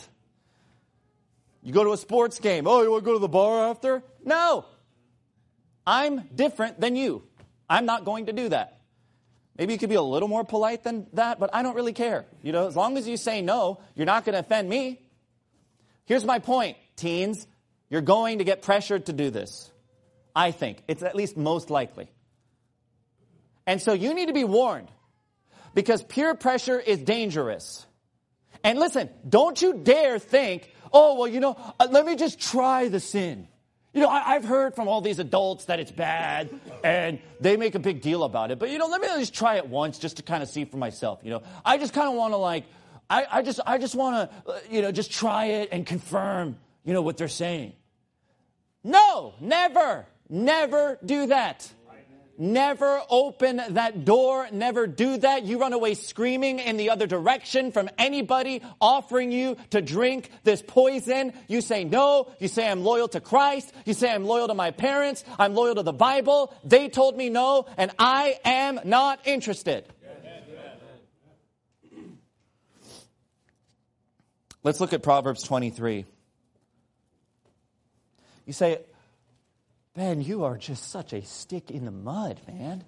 You go to a sports game. Oh, you want to go to the bar after? No. I'm different than you. I'm not going to do that. Maybe you could be a little more polite than that, but I don't really care. As long as you say no, you're not going to offend me. Here's my point, teens. You're going to get pressured to do this. I think. It's at least most likely. And so you need to be warned because peer pressure is dangerous. And listen, don't you dare think, let me just try the sin. I've heard from all these adults that it's bad and they make a big deal about it. But, let me just try it once just to kind of see for myself. I just kind of want to I just want to, just try it and confirm, what they're saying. No, never do that. Never open that door. Never do that. You run away screaming in the other direction from anybody offering you to drink this poison. You say no. You say I'm loyal to Christ. You say I'm loyal to my parents. I'm loyal to the Bible. They told me no, and I am not interested. Let's look at Proverbs 23. You say, Ben, you are just such a stick in the mud, man.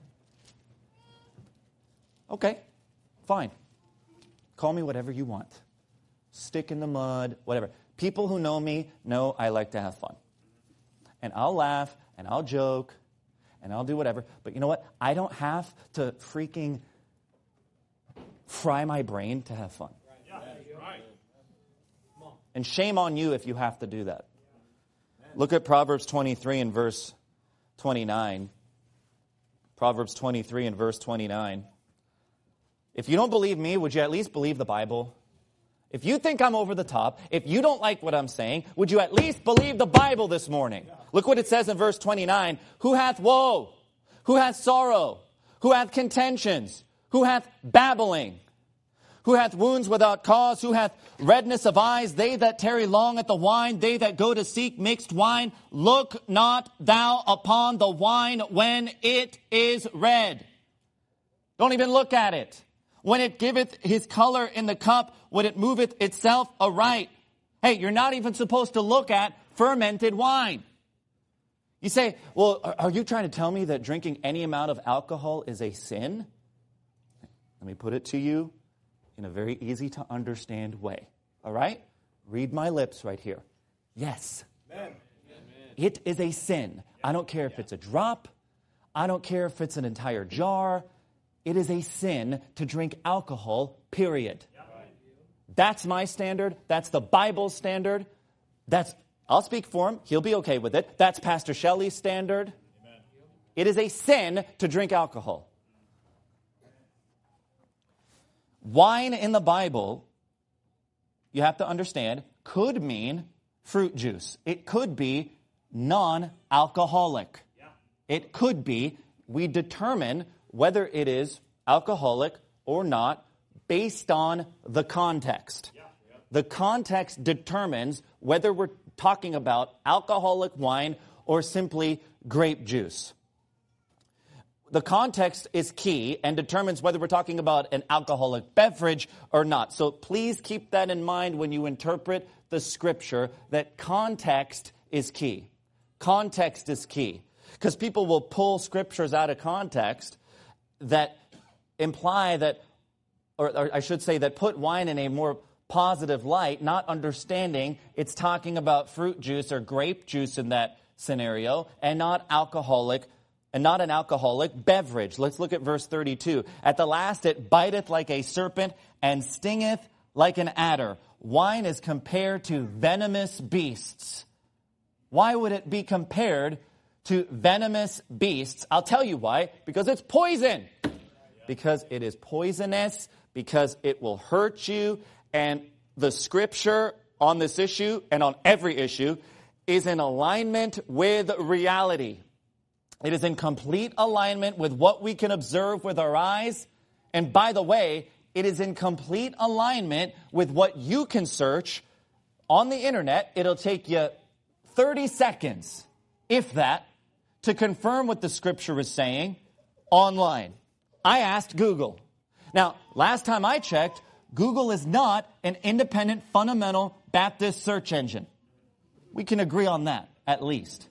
Okay, fine. Call me whatever you want. Stick in the mud, whatever. People who know me know I like to have fun. And I'll laugh, and I'll joke, and I'll do whatever. But you know what? I don't have to freaking fry my brain to have fun. And shame on you if you have to do that. Look at Proverbs 23 and verse 29. Proverbs 23 and verse 29. If you don't believe me, would you at least believe the Bible? If you think I'm over the top, if you don't like what I'm saying, would you at least believe the Bible this morning? Look what it says in verse 29. Who hath woe? Who hath sorrow? Who hath contentions? Who hath babbling? Who hath wounds without cause? Who hath redness of eyes? They that tarry long at the wine, they that go to seek mixed wine. Look not thou upon the wine when it is red. Don't even look at it. When it giveth his color in the cup, when it moveth itself aright. Hey, you're not even supposed to look at fermented wine. You say, well, are you trying to tell me that drinking any amount of alcohol is a sin? Let me put it to you in a very easy to understand way. All right? Read my lips right here. Yes. Amen. It is a sin. I don't care if it's a drop. I don't care if it's an entire jar. It is a sin to drink alcohol, period. That's my standard. That's the Bible's standard. I'll speak for him. He'll be okay with it. That's Pastor Shelley's standard. Amen. It is a sin to drink alcohol. Wine in the Bible, you have to understand, could mean fruit juice. It could be non-alcoholic. Yeah. It could be, we determine whether it is alcoholic or not based on the context. Yeah. Yeah. The context determines whether we're talking about alcoholic wine or simply grape juice. The context is key and determines whether we're talking about an alcoholic beverage or not. So please keep that in mind when you interpret the scripture, that context is key. Context is key. Because people will pull scriptures out of context that imply that, or I should say that put wine in a more positive light, not understanding it's talking about fruit juice or grape juice in that scenario, and not alcoholic and not an alcoholic beverage. Let's look at verse 32. At the last it biteth like a serpent and stingeth like an adder. Wine is compared to venomous beasts. Why would it be compared to venomous beasts? I'll tell you why. Because it's poison. Because it is poisonous. Because it will hurt you. And the scripture on this issue and on every issue is in alignment with reality. It is in complete alignment with what we can observe with our eyes. And by the way, it is in complete alignment with what you can search on the internet. It'll take you 30 seconds, if that, to confirm what the scripture is saying online. I asked Google. Now, last time I checked, Google is not an independent, fundamental Baptist search engine. We can agree on that, at least.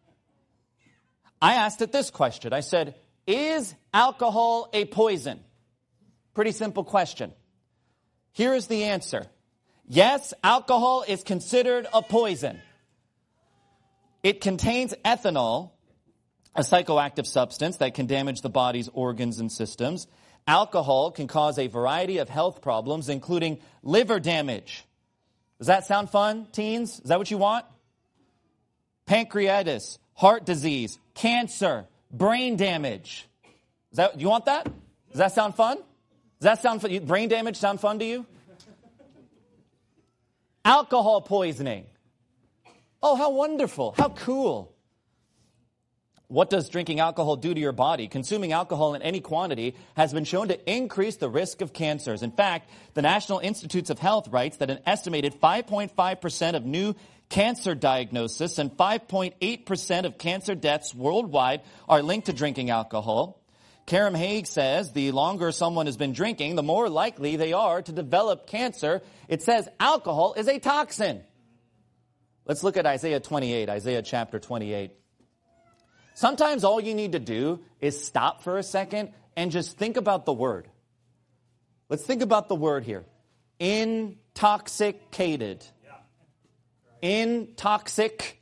I asked it this question. I said, is alcohol a poison? Pretty simple question. Here is the answer. Yes, alcohol is considered a poison. It contains ethanol, a psychoactive substance that can damage the body's organs and systems. Alcohol can cause a variety of health problems, including liver damage. Does that sound fun, teens? Is that what you want? Pancreatitis, heart disease, cancer, brain damage. You want that? Does that sound fun? Does that sound fun? Brain damage sound fun to you? Alcohol poisoning. Oh, how wonderful. How cool. What does drinking alcohol do to your body? Consuming alcohol in any quantity has been shown to increase the risk of cancers. In fact, the National Institutes of Health writes that an estimated 5.5% of new cancer diagnosis and 5.8% of cancer deaths worldwide are linked to drinking alcohol. Karam Haig says the longer someone has been drinking, the more likely they are to develop cancer. It says alcohol is a toxin. Let's look at Isaiah 28, Isaiah chapter 28. Sometimes all you need to do is stop for a second and just think about the word. Let's think about the word here. Intoxicated. Intoxicated.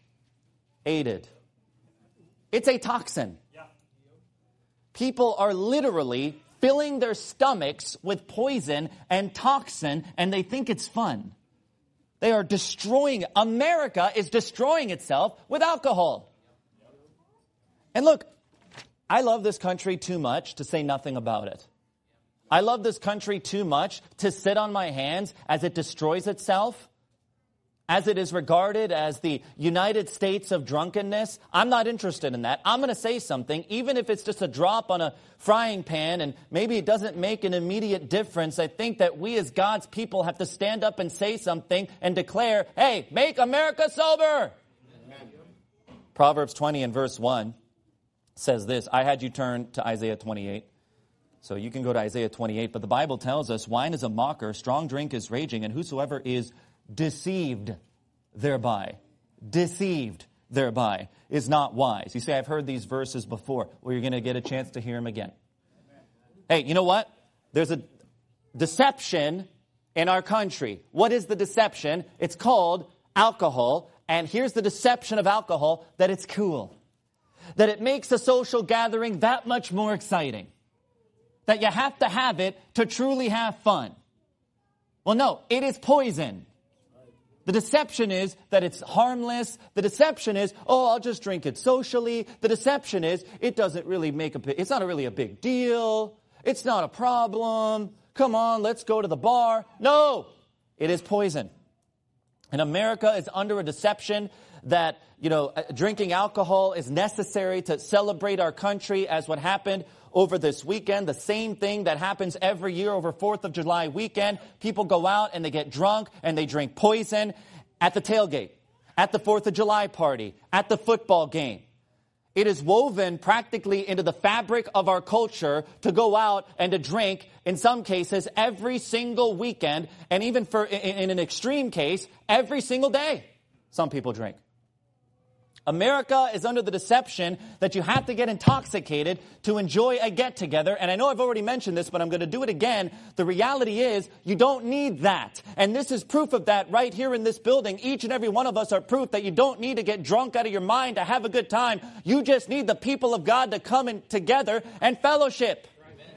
It's a toxin. People are literally filling their stomachs with poison and toxin, and they think it's fun. They are destroying. America is destroying itself with alcohol. And look, I love this country too much to say nothing about it. I love this country too much to sit on my hands as it destroys itself, as it is regarded as the United States of drunkenness. I'm not interested in that. I'm going to say something, even if it's just a drop on a frying pan and maybe it doesn't make an immediate difference. I think that we as God's people have to stand up and say something and declare, hey, make America sober. Amen. Proverbs 20 and verse 1 says this. I had you turn to Isaiah 28. So you can go to Isaiah 28. But the Bible tells us, wine is a mocker, strong drink is raging, and whosoever is deceived thereby is not wise. You say, I've heard these verses before. Well, you're going to get a chance to hear them again. Hey, you know what? There's a deception in our country. What is the deception? It's called alcohol. And here's the deception of alcohol, that it's cool. That it makes a social gathering that much more exciting. That you have to have it to truly have fun. Well, no, it is poison. The deception is that it's harmless. The deception is, oh, I'll just drink it socially. The deception is, it doesn't really it's not really a big deal. It's not a problem. Come on, let's go to the bar. No, it is poison. And America is under a deception that, drinking alcohol is necessary to celebrate our country, as what happened over this weekend. The same thing that happens every year over 4th of July weekend. People go out and they get drunk and they drink poison at the tailgate, at the 4th of July party, at the football game. It is woven practically into the fabric of our culture to go out and to drink, in some cases, every single weekend, and even in an extreme case, every single day. Some people drink. America is under the deception that you have to get intoxicated to enjoy a get-together. And I know I've already mentioned this, but I'm going to do it again. The reality is you don't need that. And this is proof of that right here in this building. Each and every one of us are proof that you don't need to get drunk out of your mind to have a good time. You just need the people of God to come in together and fellowship.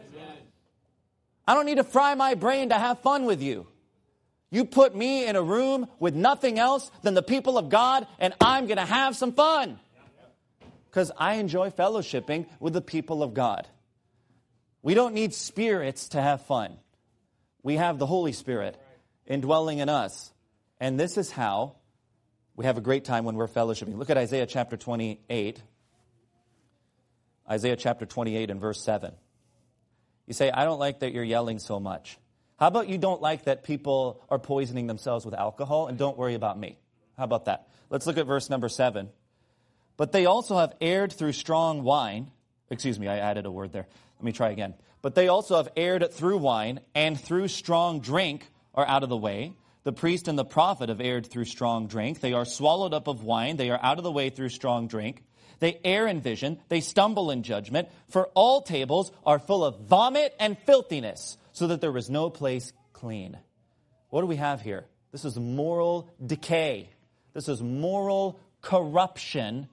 I don't need to fry my brain to have fun with you. You put me in a room with nothing else than the people of God, and I'm going to have some fun. Because I enjoy fellowshipping with the people of God. We don't need spirits to have fun. We have the Holy Spirit indwelling in us. And this is how we have a great time when we're fellowshipping. Look at Isaiah chapter 28. Isaiah chapter 28 and verse 7. You say, I don't like that you're yelling so much. How about you don't like that people are poisoning themselves with alcohol, and don't worry about me? How about that? Let's look at verse number 7. But they also have erred through strong wine. Excuse me, I added a word there. Let me try again. But they also have erred through wine, and through strong drink are out of the way. The priest and the prophet have erred through strong drink. They are swallowed up of wine. They are out of the way through strong drink. They err in vision. They stumble in judgment. For all tables are full of vomit and filthiness, so that there is no place clean. What do we have here? This is moral decay. This is moral corruption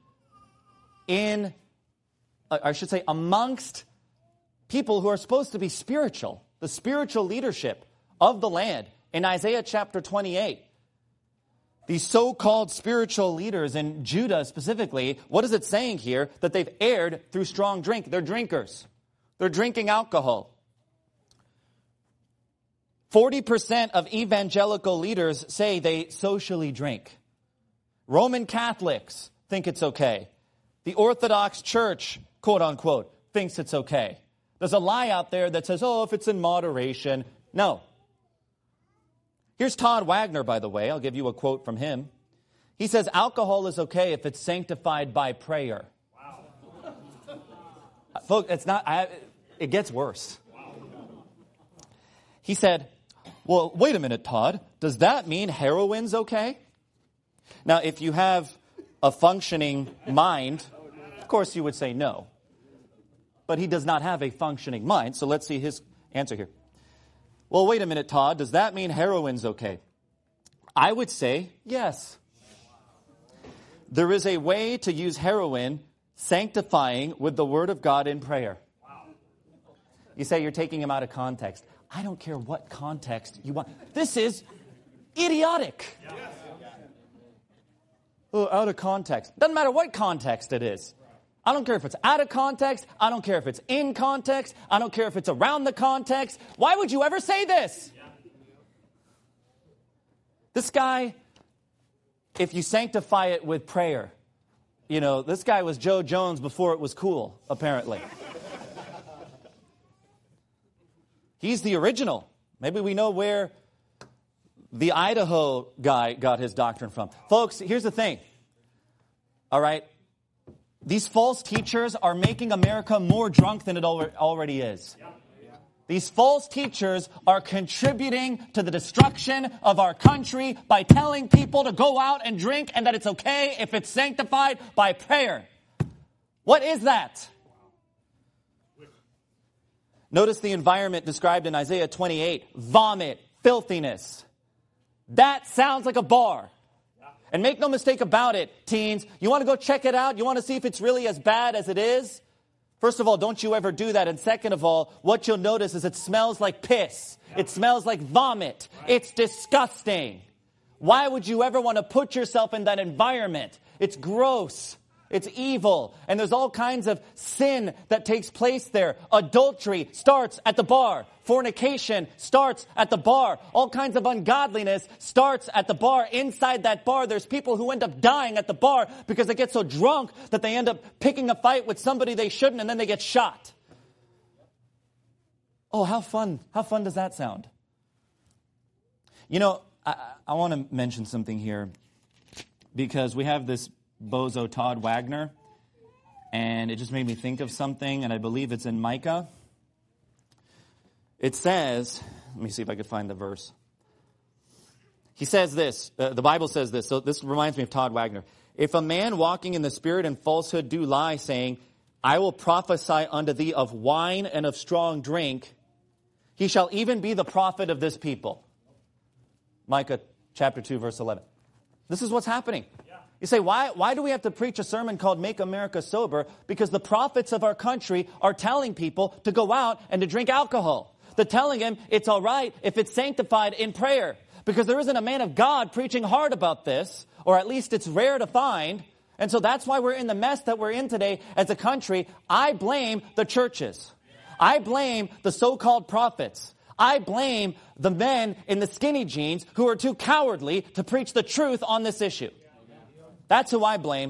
amongst people who are supposed to be spiritual, the spiritual leadership of the land. In Isaiah chapter 28, these so-called spiritual leaders in Judah specifically, what is it saying here? That they've erred through strong drink. They're drinkers. They're drinking alcohol. 40% of evangelical leaders say they socially drink. Roman Catholics think it's okay. The Orthodox Church, quote unquote, thinks it's okay. There's a lie out there that says, oh, if it's in moderation. No. Here's Todd Wagner, by the way. I'll give you a quote from him. He says, alcohol is okay if it's sanctified by prayer. Wow. Folks, it's not, it gets worse. Wow. He said, well, wait a minute, Todd. Does that mean heroin's okay? Now, if you have a functioning mind, of course you would say no. But he does not have a functioning mind, so let's see his answer here. Well, wait a minute, Todd. Does that mean heroin's okay? I would say yes. There is a way to use heroin sanctifying with the Word of God in prayer. You say you're taking him out of context. I don't care what context you want. This is idiotic. Oh, out of context. Doesn't matter what context it is. I don't care if it's out of context. I don't care if it's in context. I don't care if it's around the context. Why would you ever say this? This guy, if you sanctify it with prayer, you know, this guy was Joe Jones before it was cool, apparently. He's the original. Maybe we know where the Idaho guy got his doctrine from. Folks, here's the thing. All right? These false teachers are making America more drunk than it already is. These false teachers are contributing to the destruction of our country by telling people to go out and drink and that it's okay if it's sanctified by prayer. What is that? Notice the environment described in Isaiah 28. Vomit, filthiness. That sounds like a bar. And make no mistake about it, teens. You want to go check it out? You want to see if it's really as bad as it is? First of all, don't you ever do that. And second of all, what you'll notice is it smells like piss. It smells like vomit. It's disgusting. Why would you ever want to put yourself in that environment? It's gross. It's evil. And there's all kinds of sin that takes place there. Adultery starts at the bar. Fornication starts at the bar. All kinds of ungodliness starts at the bar. Inside that bar, there's people who end up dying at the bar because they get so drunk that they end up picking a fight with somebody they shouldn't, and then they get shot. Oh, how fun. How fun does that sound? You know, I want to mention something here because we have this bozo Todd Wagner, and it just made me think of something, and I believe it's in Micah. It says, let me see if I can find the verse. He says this, the Bible says this, so this reminds me of Todd Wagner. If a man walking in the spirit and falsehood do lie, saying, I will prophesy unto thee of wine and of strong drink, he shall even be the prophet of this people. Micah chapter 2, verse 11. This is what's happening. You say, why do we have to preach a sermon called Make America Sober? Because the prophets of our country are telling people to go out and to drink alcohol. They're telling him it's all right if it's sanctified in prayer. Because there isn't a man of God preaching hard about this, or at least it's rare to find. And so that's why we're in the mess that we're in today as a country. I blame the churches. I blame the so-called prophets. I blame the men in the skinny jeans who are too cowardly to preach the truth on this issue. That's who I blame.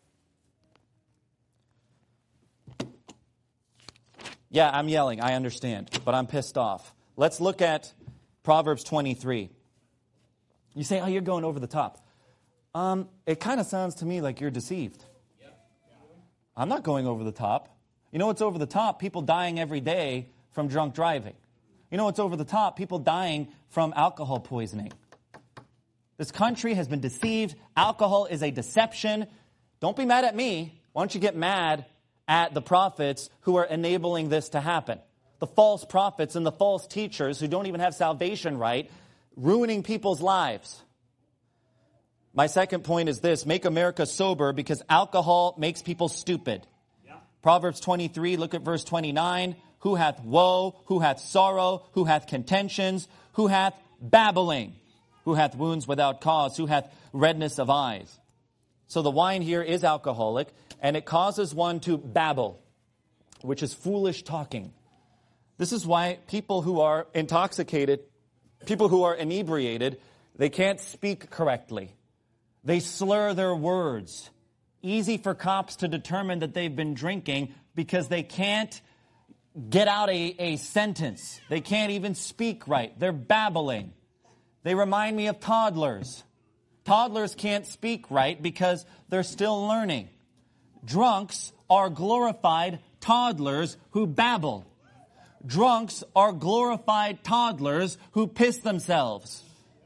Yeah, I'm yelling. I understand. But I'm pissed off. Let's look at Proverbs 23. You say, oh, you're going over the top. It kind of sounds to me like you're deceived. I'm not going over the top. You know what's over the top? People dying every day from drunk driving. You know what's over the top? People dying from alcohol poisoning. This country has been deceived. Alcohol is a deception. Don't be mad at me. Why don't you get mad at the prophets who are enabling this to happen? The false prophets and the false teachers who don't even have salvation right, ruining people's lives. My second point is this: make America sober because alcohol makes people stupid. Yeah. Proverbs 23, look at verse 29. Who hath woe? Who hath sorrow? Who hath contentions? Who hath babbling? Who hath wounds without cause? Who hath redness of eyes? So the wine here is alcoholic, and it causes one to babble, which is foolish talking. This is why people who are intoxicated, people who are inebriated, they can't speak correctly. They slur their words. easy for cops to determine that they've been drinking because they can't get out a sentence. They can't even speak right. They're babbling. They remind me of toddlers. Toddlers can't speak right because they're still learning. Drunks are glorified toddlers who babble. Drunks are glorified toddlers who piss themselves.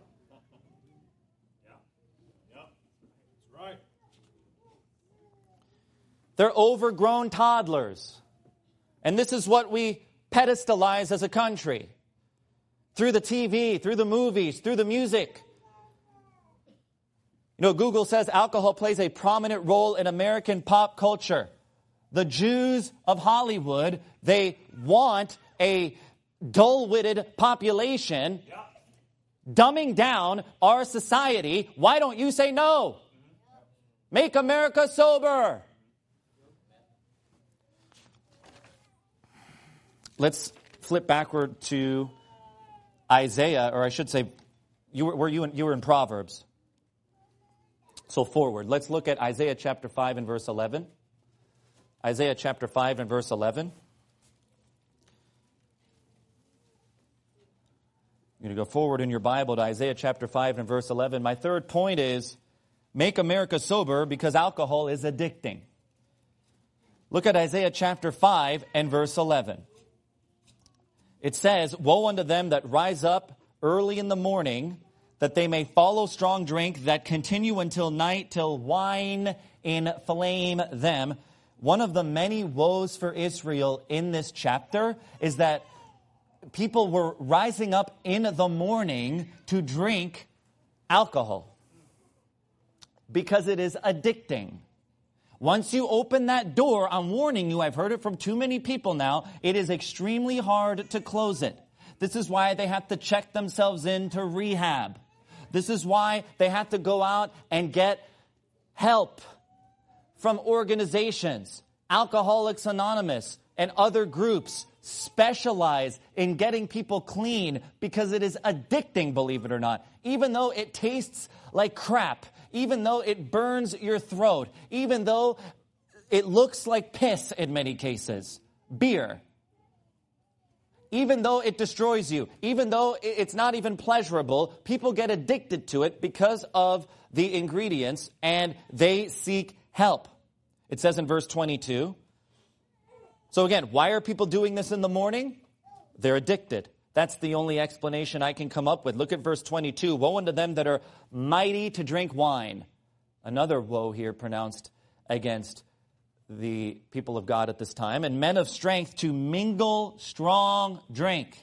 That's right. They're overgrown toddlers. And this is what we pedestalize as a country. Through the TV, through the movies, through the music. You know, Google says alcohol plays a prominent role in American pop culture. The Jews of Hollywood, they want a dull-witted population, dumbing down our society. Why don't you say no? Make America sober. Let's flip backward to Isaiah, or I should say, you were in Proverbs. So forward. Let's look at Isaiah chapter 5 and verse 11. Isaiah chapter 5 and verse 11. You're going to go forward in your Bible to Isaiah chapter 5 and verse 11. My third point is, make America sober because alcohol is addicting. Look at Isaiah chapter 5 and verse 11. It says, woe unto them that rise up early in the morning, that they may follow strong drink, that continue until night, till wine inflame them. One of the many woes for Israel in this chapter is that people were rising up in the morning to drink alcohol because it is addicting. Once you open that door, I'm warning you, I've heard it from too many people now, it is extremely hard to close it. This is why they have to check themselves into rehab. This is why they have to go out and get help from organizations. Alcoholics Anonymous and other groups specialize in getting people clean because it is addicting, believe it or not. Even though it tastes like crap, even though it burns your throat, even though it looks like piss in many cases, beer, even though it destroys you, even though it's not even pleasurable, people get addicted to it because of the ingredients and they seek help. It says in verse 22. So again, why are people doing this in the morning? They're addicted. That's the only explanation I can come up with. Look at verse 22. Woe unto them that are mighty to drink wine. Another woe here pronounced against the people of God at this time. And men of strength to mingle strong drink.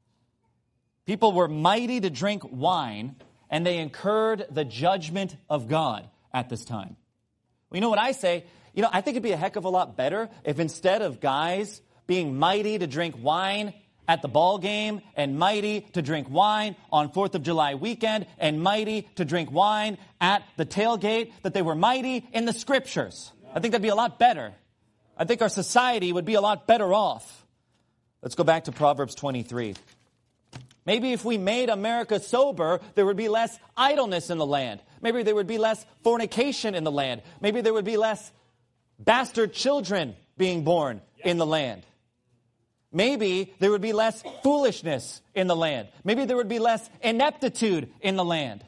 People were mighty to drink wine, and they incurred the judgment of God at this time. Well, you know what I say? I think it'd be a heck of a lot better if instead of guys being mighty to drink wine at the ball game and mighty to drink wine on 4th of July weekend and mighty to drink wine at the tailgate, that they were mighty in the scriptures. I think that'd be a lot better. I think our society would be a lot better off. Let's go back to Proverbs 23. Maybe if we made America sober, there would be less idleness in the land. Maybe there would be less fornication in the land. Maybe there would be less bastard children being born in the land. Maybe there would be less foolishness in the land. Maybe there would be less ineptitude in the land.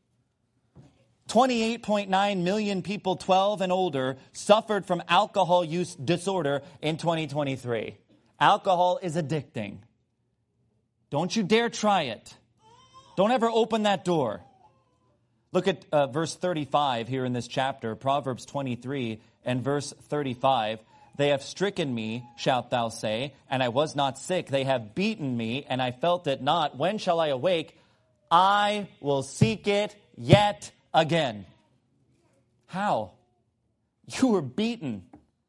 28.9 million people 12 and older suffered from alcohol use disorder in 2023. Alcohol is addicting. Don't you dare try it. Don't ever open that door. Look at verse 35 here in this chapter, Proverbs 23 and verse 35. They have stricken me, shalt thou say, and I was not sick. They have beaten me, and I felt it not. When shall I awake? I will seek it yet again. How? You were beaten.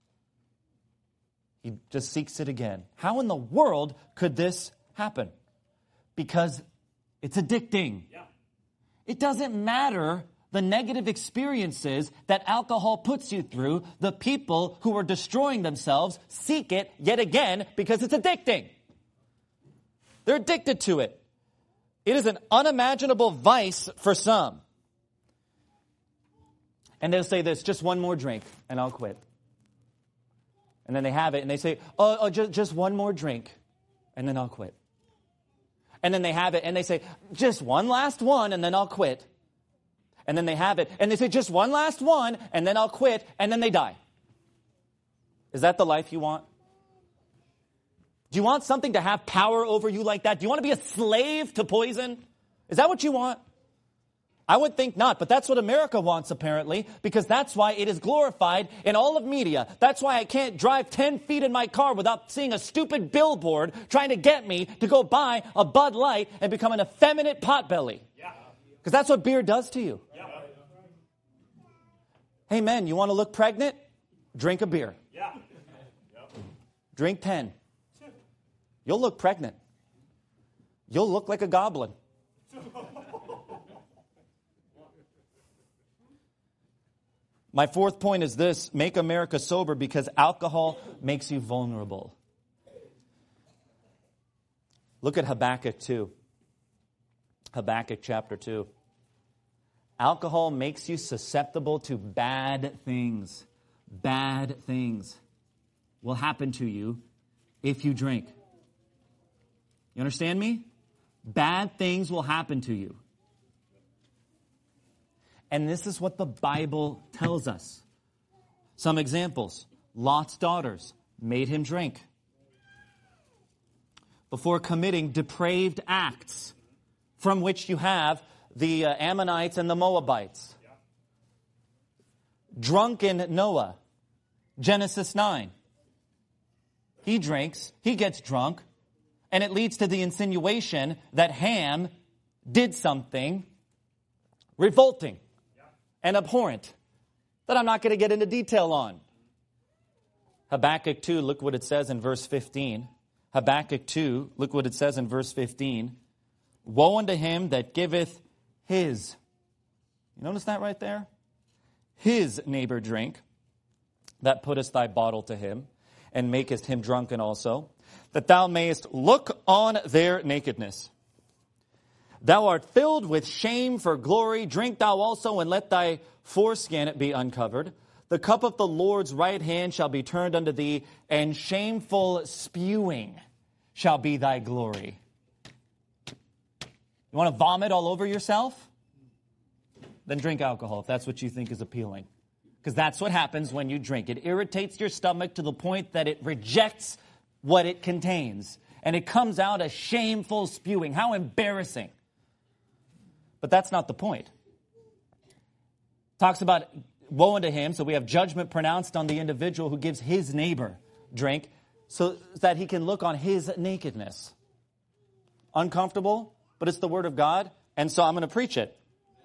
He just seeks it again. How in the world could this happen? Because it's addicting. Yeah. It doesn't matter the negative experiences that alcohol puts you through. The people who are destroying themselves seek it yet again because it's addicting. They're addicted to it. It is an unimaginable vice for some. And they'll say this, just one more drink, and I'll quit. And then they have it, and they say, just one more drink, and then I'll quit. And then they have it, and they say, just one last one, and then I'll quit. And then they have it, and they say, just one last one, and then I'll quit, and then they die. Is that the life you want? Do you want something to have power over you like that? Do you want to be a slave to poison? Is that what you want? I would think not, but that's what America wants apparently, because that's why it is glorified in all of media. That's why I can't drive 10 feet in my car without seeing a stupid billboard trying to get me to go buy a Bud Light and become an effeminate potbelly. Because that's what beer does to you. Hey men, you want to look pregnant? Drink a beer. Drink 10. You'll look pregnant. You'll look like a goblin. My fourth point is this: make America sober because alcohol makes you vulnerable. Look at Habakkuk 2. Habakkuk chapter 2. Alcohol makes you susceptible to bad things. Bad things will happen to you if you drink. You understand me? Bad things will happen to you. And this is what the Bible tells us. Some examples. Lot's daughters made him drink before committing depraved acts, from which you have the Ammonites and the Moabites. Drunken Noah, Genesis 9. He drinks, he gets drunk, and it leads to the insinuation that Ham did something revolting and abhorrent that I'm not going to get into detail on. Habakkuk 2, look what it says in verse 15. Habakkuk 2, look what it says in verse 15. Woe unto him that giveth his. You notice that right there? His neighbor drink, that puttest thy bottle to him, and makest him drunken also, that thou mayest look on their nakedness. Thou art filled with shame for glory. Drink thou also, and let thy foreskin be uncovered. The cup of the Lord's right hand shall be turned unto thee, and shameful spewing shall be thy glory. You want to vomit all over yourself? Then drink alcohol if that's what you think is appealing. Because that's what happens when you drink. It irritates your stomach to the point that it rejects what it contains. And it comes out as shameful spewing. How embarrassing. But that's not the point. Talks about woe unto him, so we have judgment pronounced on the individual who gives his neighbor drink so that he can look on his nakedness. Uncomfortable, but it's the word of God, and so I'm going to preach it.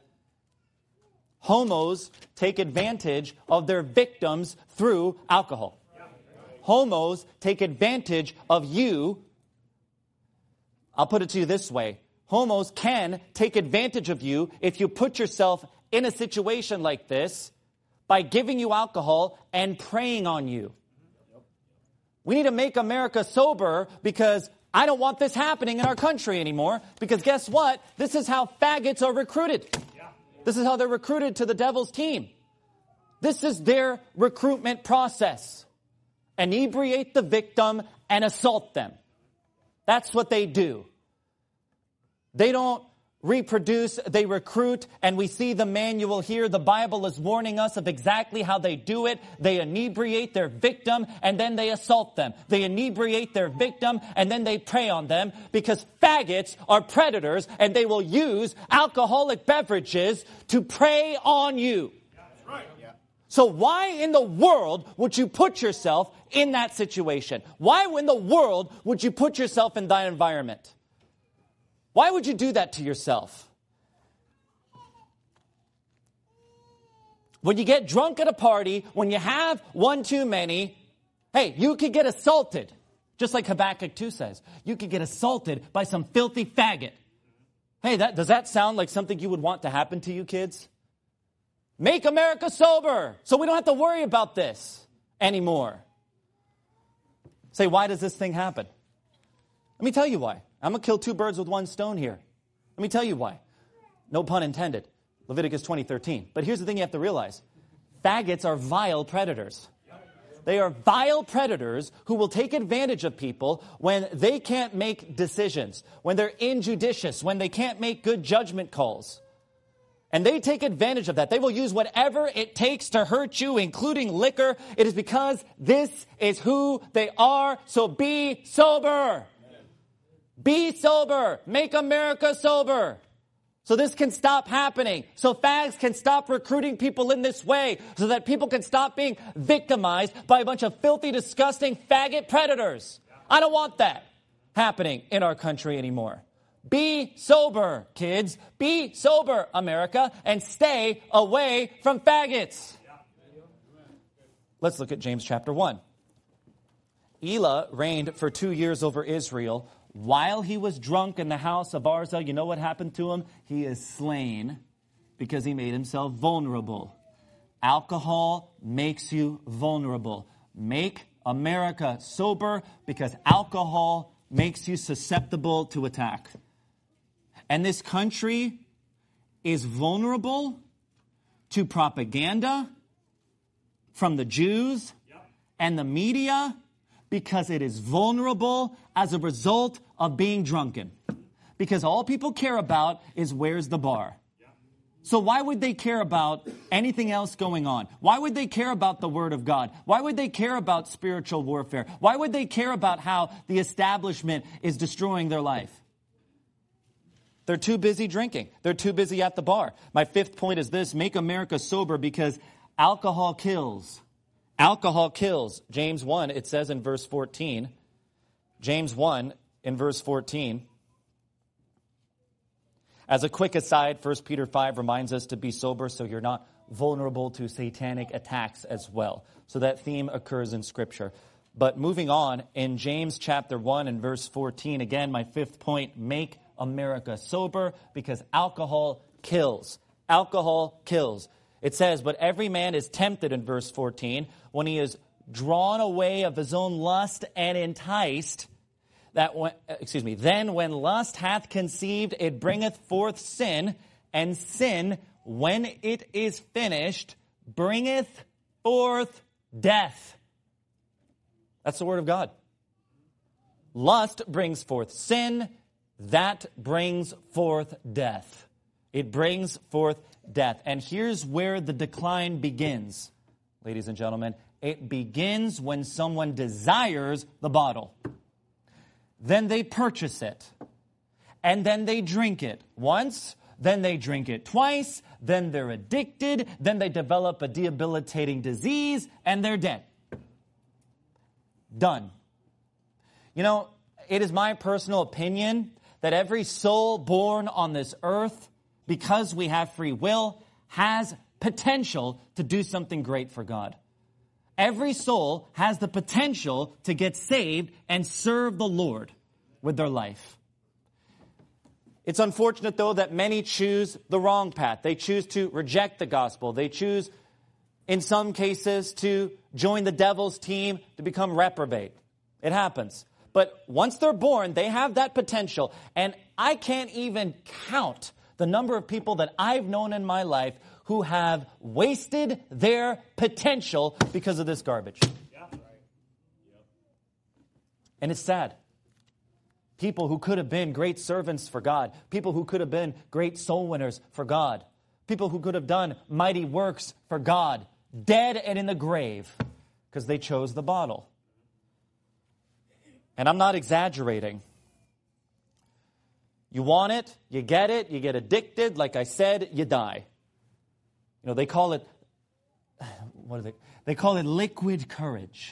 Homos take advantage of their victims through alcohol. Homos take advantage of you. I'll put it to you this way. Homos can take advantage of you if you put yourself in a situation like this by giving you alcohol and preying on you. We need to make America sober because I don't want this happening in our country anymore. Because guess what? This is how faggots are recruited. This is how they're recruited to the devil's team. This is their recruitment process. Inebriate the victim and assault them. That's what they do. They don't reproduce, they recruit, and we see the manual here. The Bible is warning us of exactly how they do it. They inebriate their victim, and then they assault them. They inebriate their victim, and then they prey on them, because faggots are predators, and they will use alcoholic beverages to prey on you. That's right. Yeah. So why in the world would you put yourself in that situation? Why in the world would you put yourself in that environment? Why would you do that to yourself? When you get drunk at a party, when you have one too many, hey, you could get assaulted. Just like Habakkuk 2 says. You could get assaulted by some filthy faggot. Hey, does that sound like something you would want to happen to you, kids? Make America sober so we don't have to worry about this anymore. Say, why does this thing happen? Let me tell you why. I'm going to kill two birds with one stone here. Let me tell you why. No pun intended. Leviticus 20:13. But here's the thing you have to realize. Faggots are vile predators. They are vile predators who will take advantage of people when they can't make decisions, when they're injudicious, when they can't make good judgment calls. And they take advantage of that. They will use whatever it takes to hurt you, including liquor. It is because this is who they are. So be sober. Be sober. Make America sober. So this can stop happening. So fags can stop recruiting people in this way. So that people can stop being victimized by a bunch of filthy, disgusting faggot predators. I don't want that happening in our country anymore. Be sober, kids. Be sober, America, and stay away from faggots. Let's look at James chapter 1. Elah reigned for 2 years over Israel. While he was drunk in the house of Arza, you know what happened to him? He is slain because he made himself vulnerable. Alcohol makes you vulnerable. Make America sober because alcohol makes you susceptible to attack. And this country is vulnerable to propaganda from the Jews and the media because it is vulnerable as a result of being drunken. Because all people care about is where's the bar. So why would they care about anything else going on? Why would they care about the Word of God? Why would they care about spiritual warfare? Why would they care about how the establishment is destroying their life? They're too busy drinking. They're too busy at the bar. My fifth point is this: make America sober because alcohol kills. Alcohol kills. James 1, it says in verse 14. James 1 in verse 14. As a quick aside, 1 Peter 5 reminds us to be sober so you're not vulnerable to satanic attacks as well. So that theme occurs in Scripture. But moving on, in James chapter 1 and verse 14, again, my fifth point, make America sober because alcohol kills. Alcohol kills. It says, but every man is tempted in verse 14 when he is drawn away of his own lust and enticed. Then when lust hath conceived, it bringeth forth sin, and sin, when it is finished, bringeth forth death. That's the word of God. Lust brings forth sin. That brings forth death. It brings forth death. And here's where the decline begins, ladies and gentlemen. It begins when someone desires the bottle. Then they purchase it. And then they drink it once. Then they drink it twice. Then they're addicted. Then they develop a debilitating disease. And they're dead. Done. You know, it is my personal opinion that every soul born on this earth, because we have free will, has potential to do something great for God. Every soul has the potential to get saved and serve the Lord with their life. It's unfortunate, though, that many choose the wrong path. They choose to reject the gospel. They choose, in some cases, to join the devil's team to become reprobate. It happens. But once they're born, they have that potential. And I can't even count the number of people that I've known in my life who have wasted their potential because of this garbage. And it's sad. People who could have been great servants for God. People who could have been great soul winners for God. People who could have done mighty works for God. Dead and in the grave because they chose the bottle. And I'm not exaggerating. You want it, you get addicted. Like I said, you die. You know, they call it, they call it liquid courage.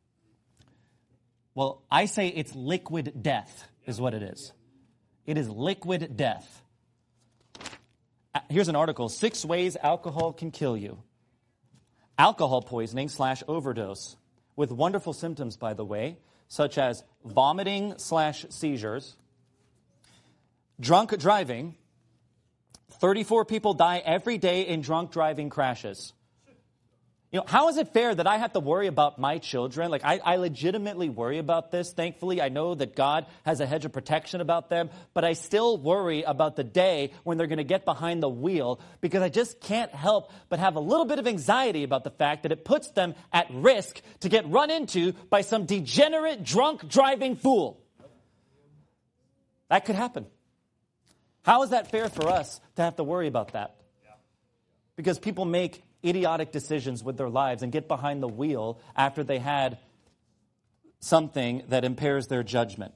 Well, I say it's liquid death is what it is. It is liquid death. Here's an article, 6 ways alcohol can kill you. Alcohol poisoning / overdose. With wonderful symptoms, by the way, such as vomiting / seizures. Drunk driving. 34 people die every day in drunk driving crashes. How is it fair that I have to worry about my children? Like, I legitimately worry about this. Thankfully, I know that God has a hedge of protection about them, but I still worry about the day when they're going to get behind the wheel, because I just can't help but have a little bit of anxiety about the fact that it puts them at risk to get run into by some degenerate, drunk driving fool. That could happen. How is that fair for us to have to worry about that? Because people make idiotic decisions with their lives and get behind the wheel after they had something that impairs their judgment.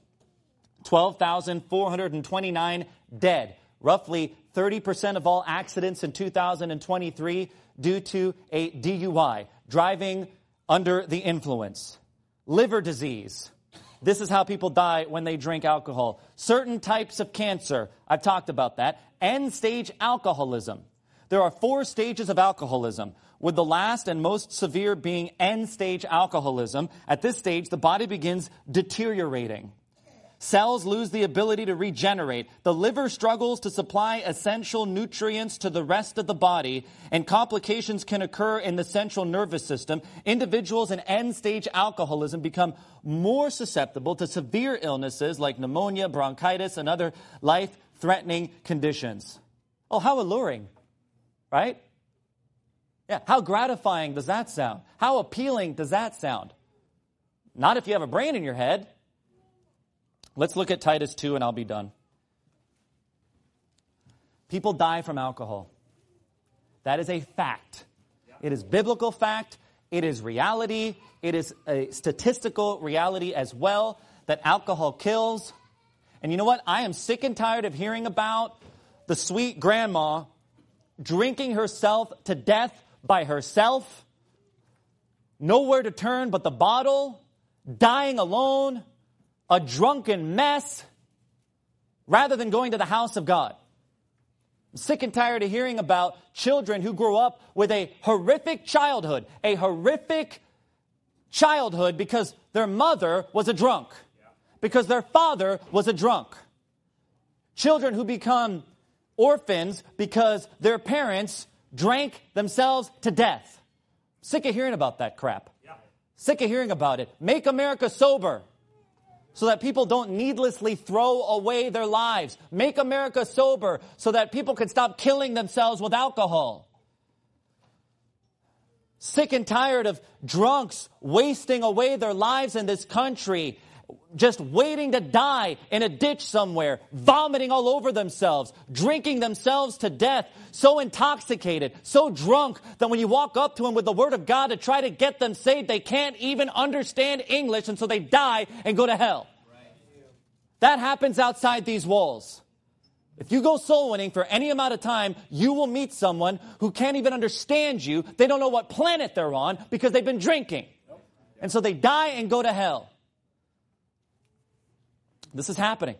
12,429 dead. Roughly 30% of all accidents in 2023 due to a DUI, driving under the influence. Liver disease. This is how people die when they drink alcohol. Certain types of cancer. I've talked about that. End-stage alcoholism. There are 4 stages of alcoholism, with the last and most severe being end-stage alcoholism. At this stage, the body begins deteriorating. Cells lose the ability to regenerate. The liver struggles to supply essential nutrients to the rest of the body, and complications can occur in the central nervous system. Individuals in end-stage alcoholism become more susceptible to severe illnesses like pneumonia, bronchitis, and other life-threatening conditions. Oh, how alluring. Right? Yeah, how gratifying does that sound? How appealing does that sound? Not if you have a brain in your head. Let's look at Titus 2 and I'll be done. People die from alcohol. That is a fact. It is biblical fact. It is reality. It is a statistical reality as well, that alcohol kills. And you know what? I am sick and tired of hearing about the sweet grandma drinking herself to death by herself, nowhere to turn but the bottle, dying alone, a drunken mess, rather than going to the house of God. I'm sick and tired of hearing about children who grew up with a horrific childhood because their mother was a drunk, because their father was a drunk. Children who become orphans because their parents drank themselves to death. Sick of hearing about that crap. Sick of hearing about it. Make America sober so that people don't needlessly throw away their lives. Make America sober so that people can stop killing themselves with alcohol. Sick and tired of drunks wasting away their lives in this country, just waiting to die in a ditch somewhere, vomiting all over themselves, drinking themselves to death, so intoxicated, so drunk that when you walk up to them with the Word of God to try to get them saved, they can't even understand English, and so they die and go to hell. That happens outside these walls. If you go soul winning for any amount of time, you will meet someone who can't even understand you. They don't know what planet they're on because they've been drinking. And so they die and go to hell. This is happening.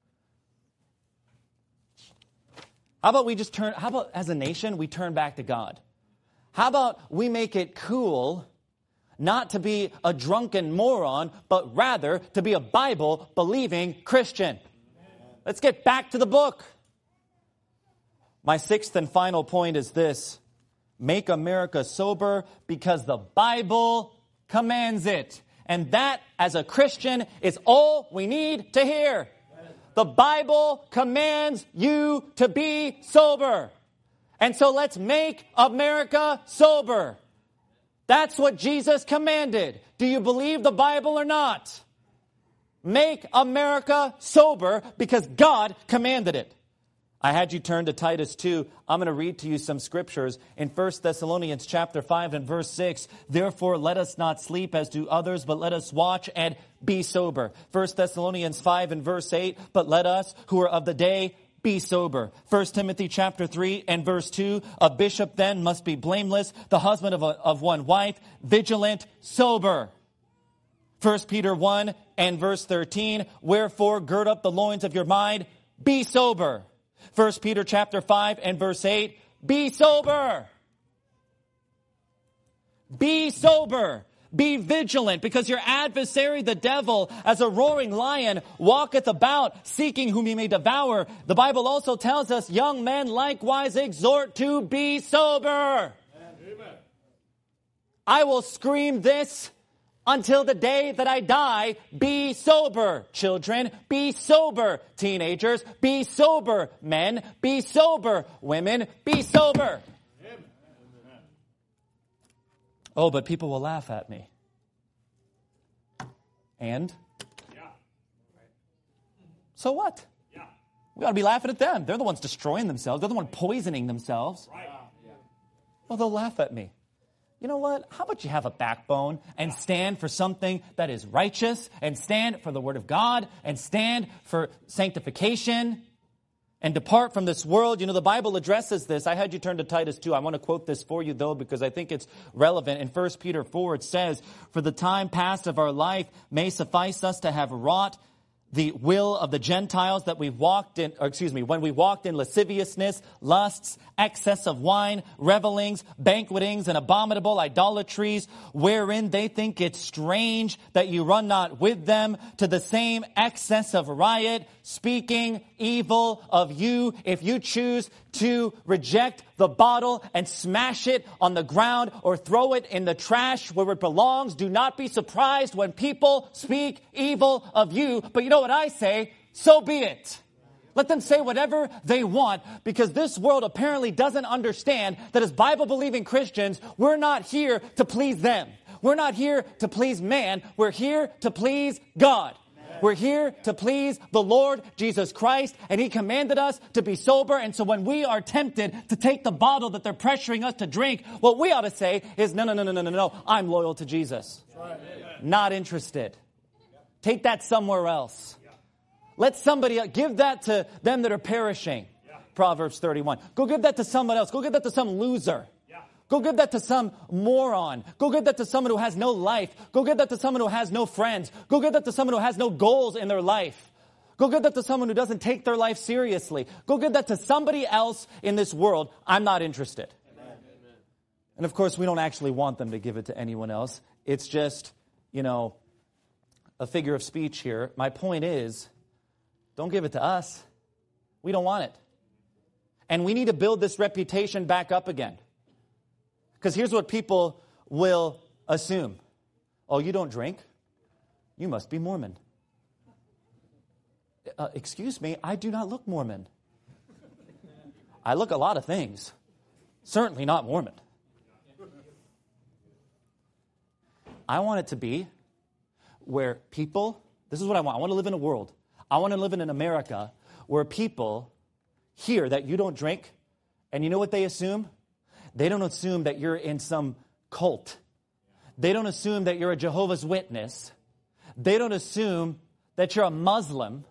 How about as a nation, we turn back to God? How about we make it cool not to be a drunken moron, but rather to be a Bible-believing Christian? Let's get back to the book. My sixth and final point is this. Make America sober because the Bible commands it. And that, as a Christian, is all we need to hear. The Bible commands you to be sober. And so let's make America sober. That's what Jesus commanded. Do you believe the Bible or not? Make America sober because God commanded it. I had you turn to Titus 2. I'm going to read to you some scriptures in 1 Thessalonians chapter 5 and verse 6. Therefore, let us not sleep as do others, but let us watch and be sober. 1 Thessalonians 5 and verse 8. But let us who are of the day be sober. 1 Timothy chapter 3 and verse 2. A bishop then must be blameless, the husband of one wife, vigilant, sober. 1 Peter 1 and verse 13. Wherefore, gird up the loins of your mind, be sober. 1 Peter chapter 5 and verse 8, be sober. Be sober. Be vigilant, because your adversary, the devil, as a roaring lion, walketh about, seeking whom he may devour. The Bible also tells us, young men likewise exhort to be sober. Amen. I will scream this until the day that I die. Be sober, children. Be sober, teenagers. Be sober, men. Be sober, women. Be sober. Oh, but people will laugh at me. And? So what? We ought to be laughing at them. They're the ones destroying themselves. They're the ones poisoning themselves. Well, they'll laugh at me. You know what? How about you have a backbone and stand for something that is righteous and stand for the Word of God and stand for sanctification and depart from this world. You know, the Bible addresses this. I had you turn to Titus 2. I want to quote this for you, though, because I think it's relevant. In 1 Peter 4, it says, "For the time past of our life may suffice us to have wrought the will of the Gentiles that when we walked in lasciviousness, lusts, excess of wine, revelings, banquetings, and abominable idolatries, wherein they think it strange that you run not with them to the same excess of riot, speaking evil of you. If you choose to reject the bottle and smash it on the ground or throw it in the trash where it belongs, do not be surprised when people speak evil of you. But you know what I say? So be it. Let them say whatever they want, because this world apparently doesn't understand that as Bible-believing Christians, we're not here to please them. We're not here to please man. We're here to please God. We're here to please the Lord Jesus Christ, and He commanded us to be sober. And so when we are tempted to take the bottle that they're pressuring us to drink, what we ought to say is, no, I'm loyal to Jesus. Not interested. Take that somewhere else. Let somebody give that to them that are perishing. Proverbs 31. Go give that to someone else. Go give that to some loser. Go give that to some moron. Go give that to someone who has no life. Go give that to someone who has no friends. Go give that to someone who has no goals in their life. Go give that to someone who doesn't take their life seriously. Go give that to somebody else in this world. I'm not interested. Amen. And of course, we don't actually want them to give it to anyone else. It's just, a figure of speech here. My point is, don't give it to us. We don't want it. And we need to build this reputation back up again. Because here's what people will assume. Oh, you don't drink? You must be Mormon. Excuse me, I do not look Mormon. I look a lot of things. Certainly not Mormon. I want it to be where people, this is what I want. I want to live in a world. I want to live in an America where people hear that you don't drink, and you know what they assume? They don't assume that you're in some cult. They don't assume that you're a Jehovah's Witness. They don't assume that you're a Muslim.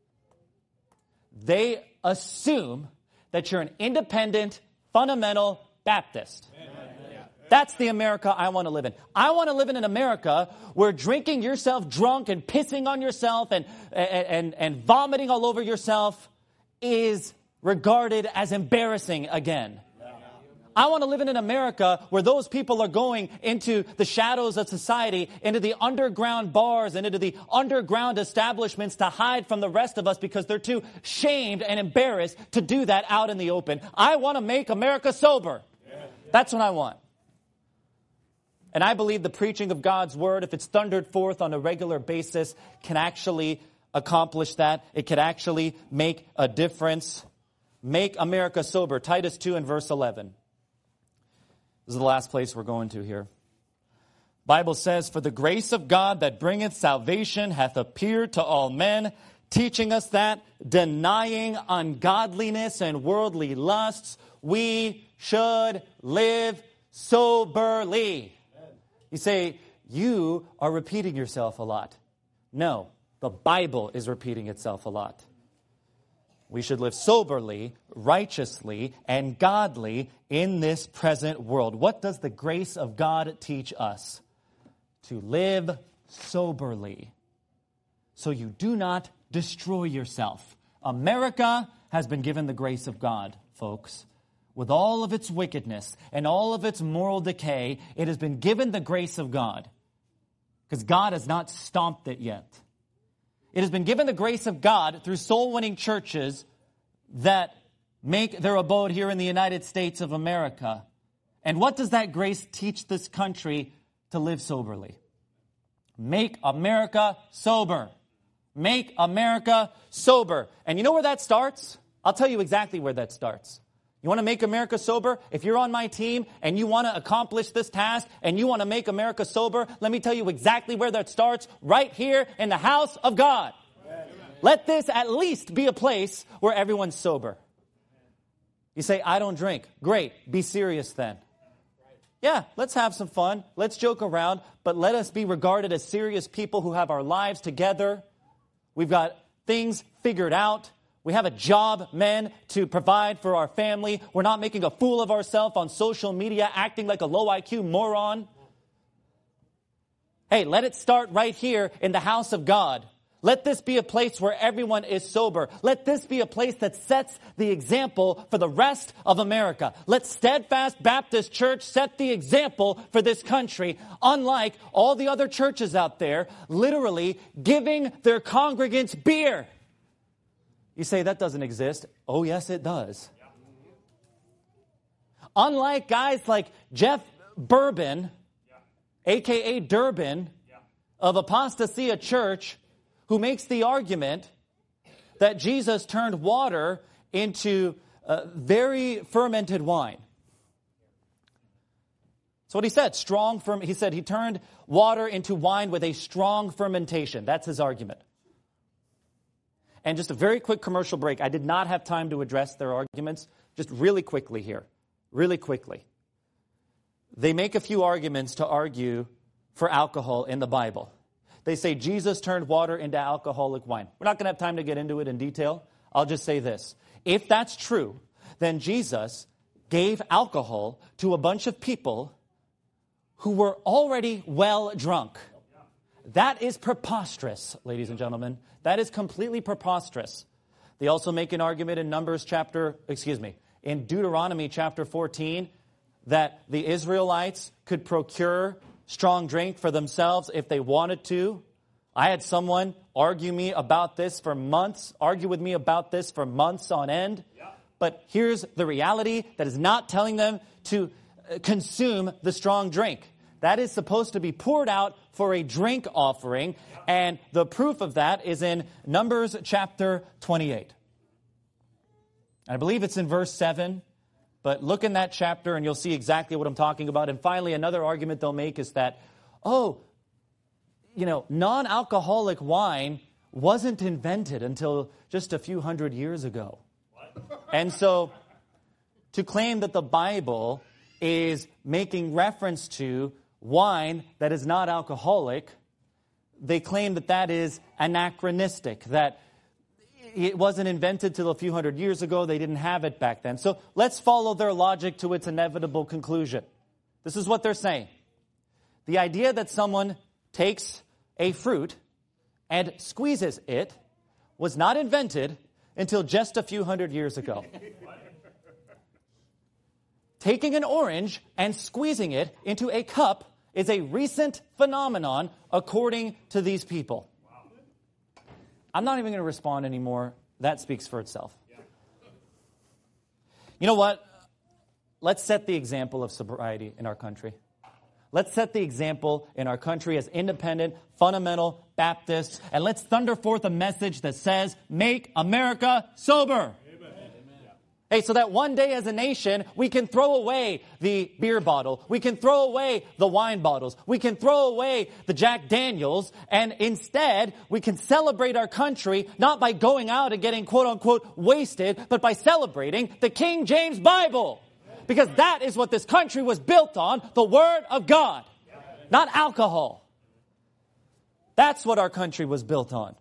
They assume that you're an independent, fundamental Baptist. That's the America I want to live in. I want to live in an America where drinking yourself drunk and pissing on yourself and vomiting all over yourself is regarded as embarrassing again. I want to live in an America where those people are going into the shadows of society, into the underground bars and into the underground establishments to hide from the rest of us because they're too shamed and embarrassed to do that out in the open. I want to make America sober. That's what I want. And I believe the preaching of God's Word, if it's thundered forth on a regular basis, can actually accomplish that. It could actually make a difference. Make America sober. Titus 2 and verse 11. This is the last place we're going to here. Bible says, "For the grace of God that bringeth salvation hath appeared to all men, teaching us that, denying ungodliness and worldly lusts, we should live soberly." You say, you are repeating yourself a lot. No, the Bible is repeating itself a lot. We should live soberly, righteously, and godly in this present world. What does the grace of God teach us? To live soberly, so you do not destroy yourself. America has been given the grace of God, folks. With all of its wickedness and all of its moral decay, it has been given the grace of God. Because God has not stomped it yet. It has been given the grace of God through soul-winning churches that make their abode here in the United States of America. And what does that grace teach this country to live soberly? Make America sober. Make America sober. And you know where that starts? I'll tell you exactly where that starts. You want to make America sober? If you're on my team and you want to accomplish this task and you want to make America sober, let me tell you exactly where that starts, right here in the house of God. Amen. Let this at least be a place where everyone's sober. You say, I don't drink. Great. Be serious then. Yeah, let's have some fun. Let's joke around, but let us be regarded as serious people who have our lives together. We've got things figured out. We have a job, men, to provide for our family. We're not making a fool of ourselves on social media, acting like a low IQ moron. Hey, let it start right here in the house of God. Let this be a place where everyone is sober. Let this be a place that sets the example for the rest of America. Let Steadfast Baptist Church set the example for this country, unlike all the other churches out there, literally giving their congregants beer. You say, that doesn't exist. Oh, yes, it does. Unlike guys like Jeff Bourbon, a.k.a. Durbin, of Apostasia Church, who makes the argument that Jesus turned water into very fermented wine. That's what he said. He said he turned water into wine with a strong fermentation. That's his argument. And just a very quick commercial break. I did not have time to address their arguments. Just really quickly here. Really quickly. They make a few arguments to argue for alcohol in the Bible. They say Jesus turned water into alcoholic wine. We're not going to have time to get into it in detail. I'll just say this. If that's true, then Jesus gave alcohol to a bunch of people who were already well drunk. That is preposterous, ladies and gentlemen. That is completely preposterous. They also make an argument in in Deuteronomy chapter 14 that the Israelites could procure strong drink for themselves if they wanted to. I had someone argue with me about this for months on end. But here's the reality that is not telling them to consume the strong drink. That is supposed to be poured out for a drink offering. And the proof of that is in Numbers chapter 28. I believe it's in verse 7. But look in that chapter and you'll see exactly what I'm talking about. And finally, another argument they'll make is that, non-alcoholic wine wasn't invented until just a few hundred years ago. And so to claim that the Bible is making reference to wine that is not alcoholic, they claim that that is anachronistic, that it wasn't invented till a few hundred years ago. They didn't have it back then. So let's follow their logic to its inevitable conclusion. This is what they're saying. The idea that someone takes a fruit and squeezes it was not invented until just a few hundred years ago. Taking an orange and squeezing it into a cup is a recent phenomenon according to these people. I'm not even going to respond anymore. That speaks for itself. You know what? Let's set the example of sobriety in our country. Let's set the example in our country as independent, fundamental Baptists, and let's thunder forth a message that says, make America sober. Hey, so that one day as a nation, we can throw away the beer bottle. We can throw away the wine bottles. We can throw away the Jack Daniels. And instead, we can celebrate our country not by going out and getting quote unquote wasted, but by celebrating the King James Bible. Because that is what this country was built on, the Word of God, not alcohol. That's what our country was built on.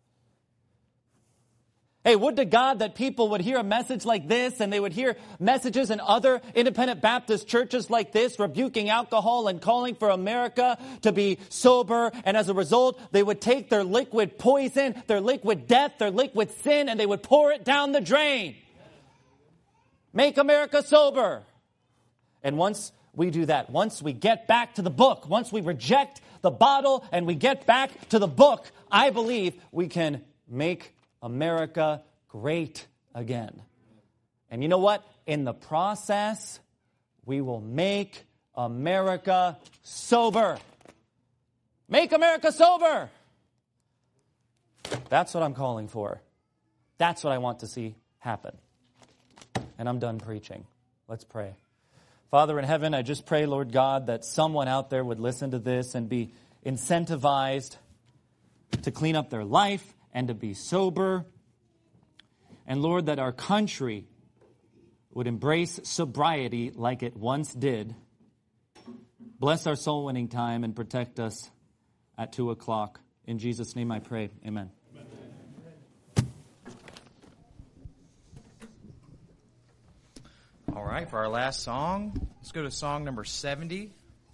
Hey, would to God that people would hear a message like this and they would hear messages in other independent Baptist churches like this rebuking alcohol and calling for America to be sober. And as a result, they would take their liquid poison, their liquid death, their liquid sin, and they would pour it down the drain. Make America sober. And once we do that, once we get back to the book, once we reject the bottle and we get back to the book, I believe we can make America great again. And you know what? In the process, We will make America sober. Make America sober. That's what I'm calling for. That's what I want to see happen. And I'm done preaching. Let's pray. Father in heaven, I just pray, Lord God, that someone out there would listen to this and be incentivized to clean up their life and to be sober. And Lord, that our country would embrace sobriety like it once did. Bless our soul winning time and protect us at 2 o'clock. In Jesus' name I pray. Amen. All right, for our last song, let's go to song number 70.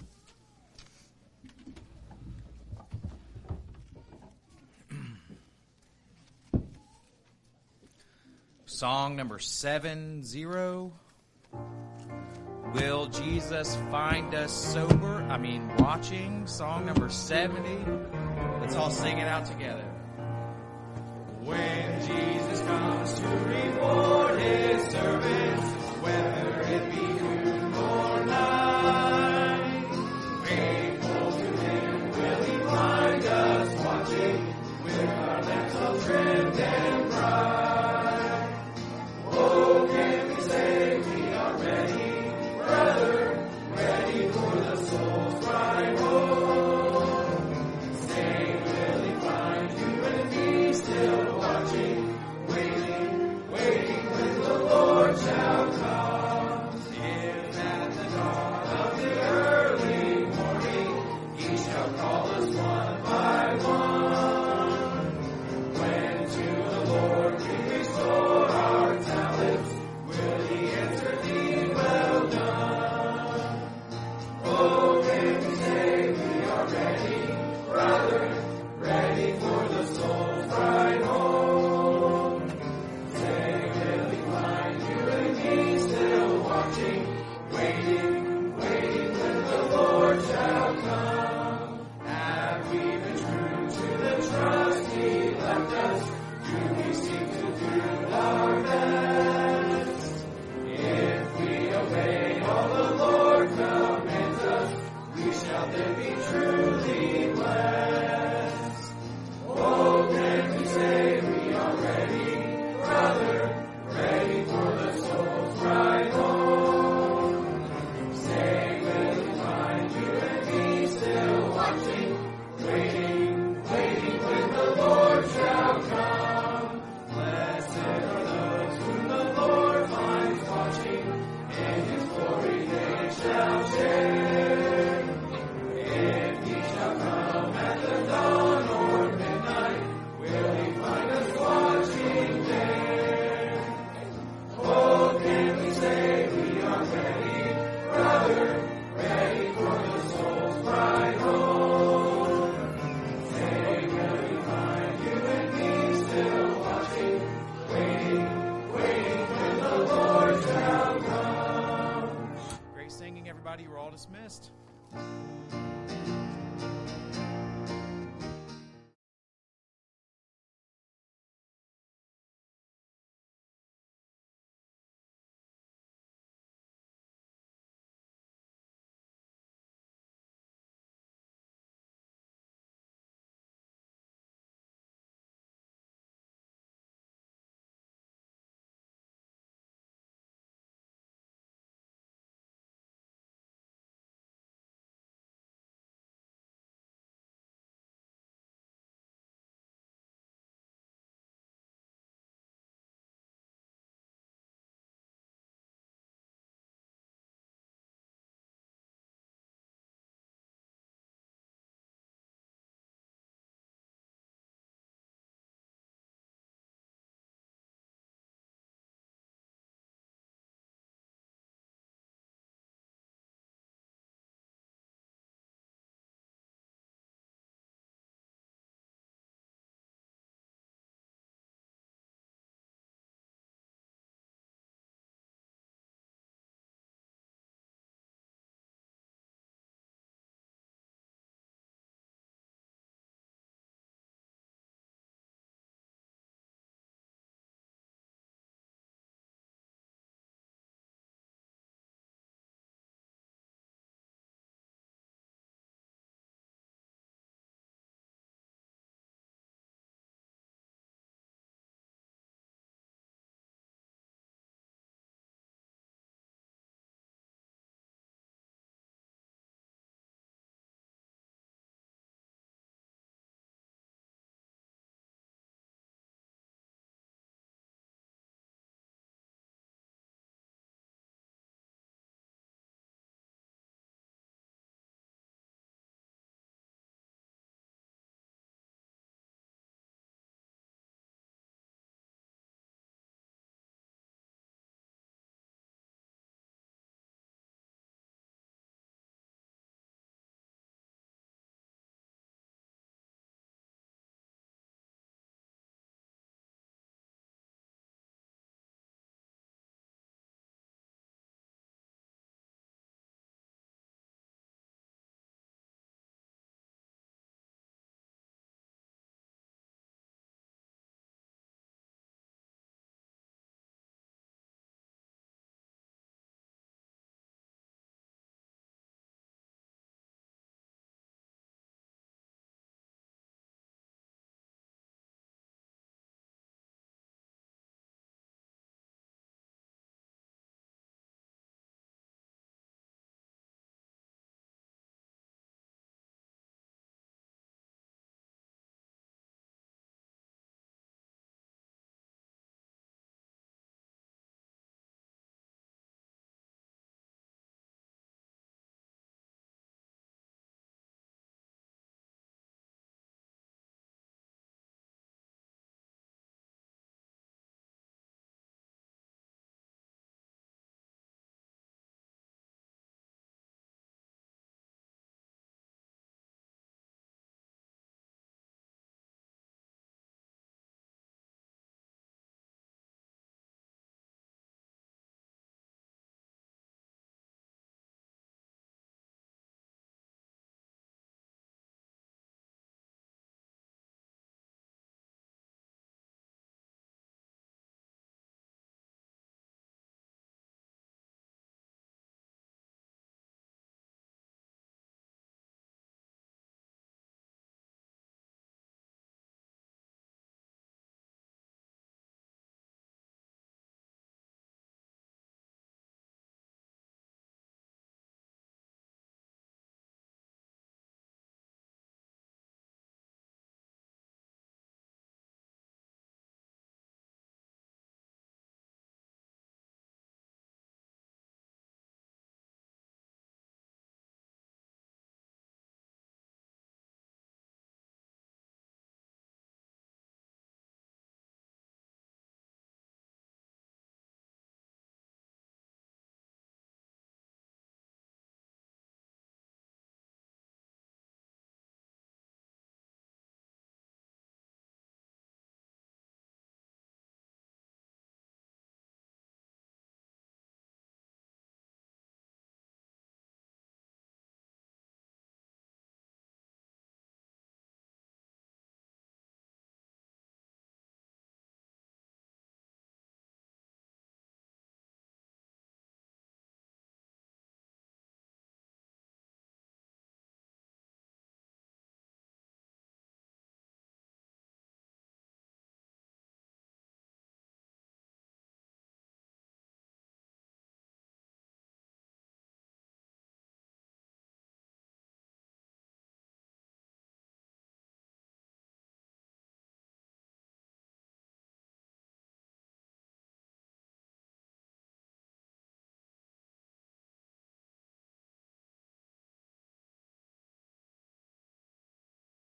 Song number 70. Will Jesus find us watching? Song number 70. Let's all sing it out together. When Jesus comes to reward his servants, whether it be noon or night, faithful to him will he find us watching, with our lamps all trimmed and bright. Oh, can we say we are ready, brother, ready for the soul's ride home? Say, will he find you and me still watching, waiting when the Lord shall come? If at the dawn of the early morning he shall call us one by one, when to the Lord we restore our talents, will he answer thee, well done? Oh, can we say we are ready, brother, ready for the soul's ride home? Say, will he find you and me still watching, waiting when the Lord shall come? Have we been true to the trust he left us? Do we seek to do our best? If we obey all the Lord commands us, we shall then be truly blessed. Oh, can we say we are ready, brother, ready for the soul's ride home? Say, will he find you and me still watching, waiting when the Lord shall come? Blessed are those whom the Lord finds watching, in his glory they shall share. If he shall come at the dawn or midnight, will he find us watching there? Oh, can we say we are ready, brother, ready for the soul's ride home? Say, will he find you and me still watching, waiting when the Lord shall come? Great singing, everybody. You're all dismissed.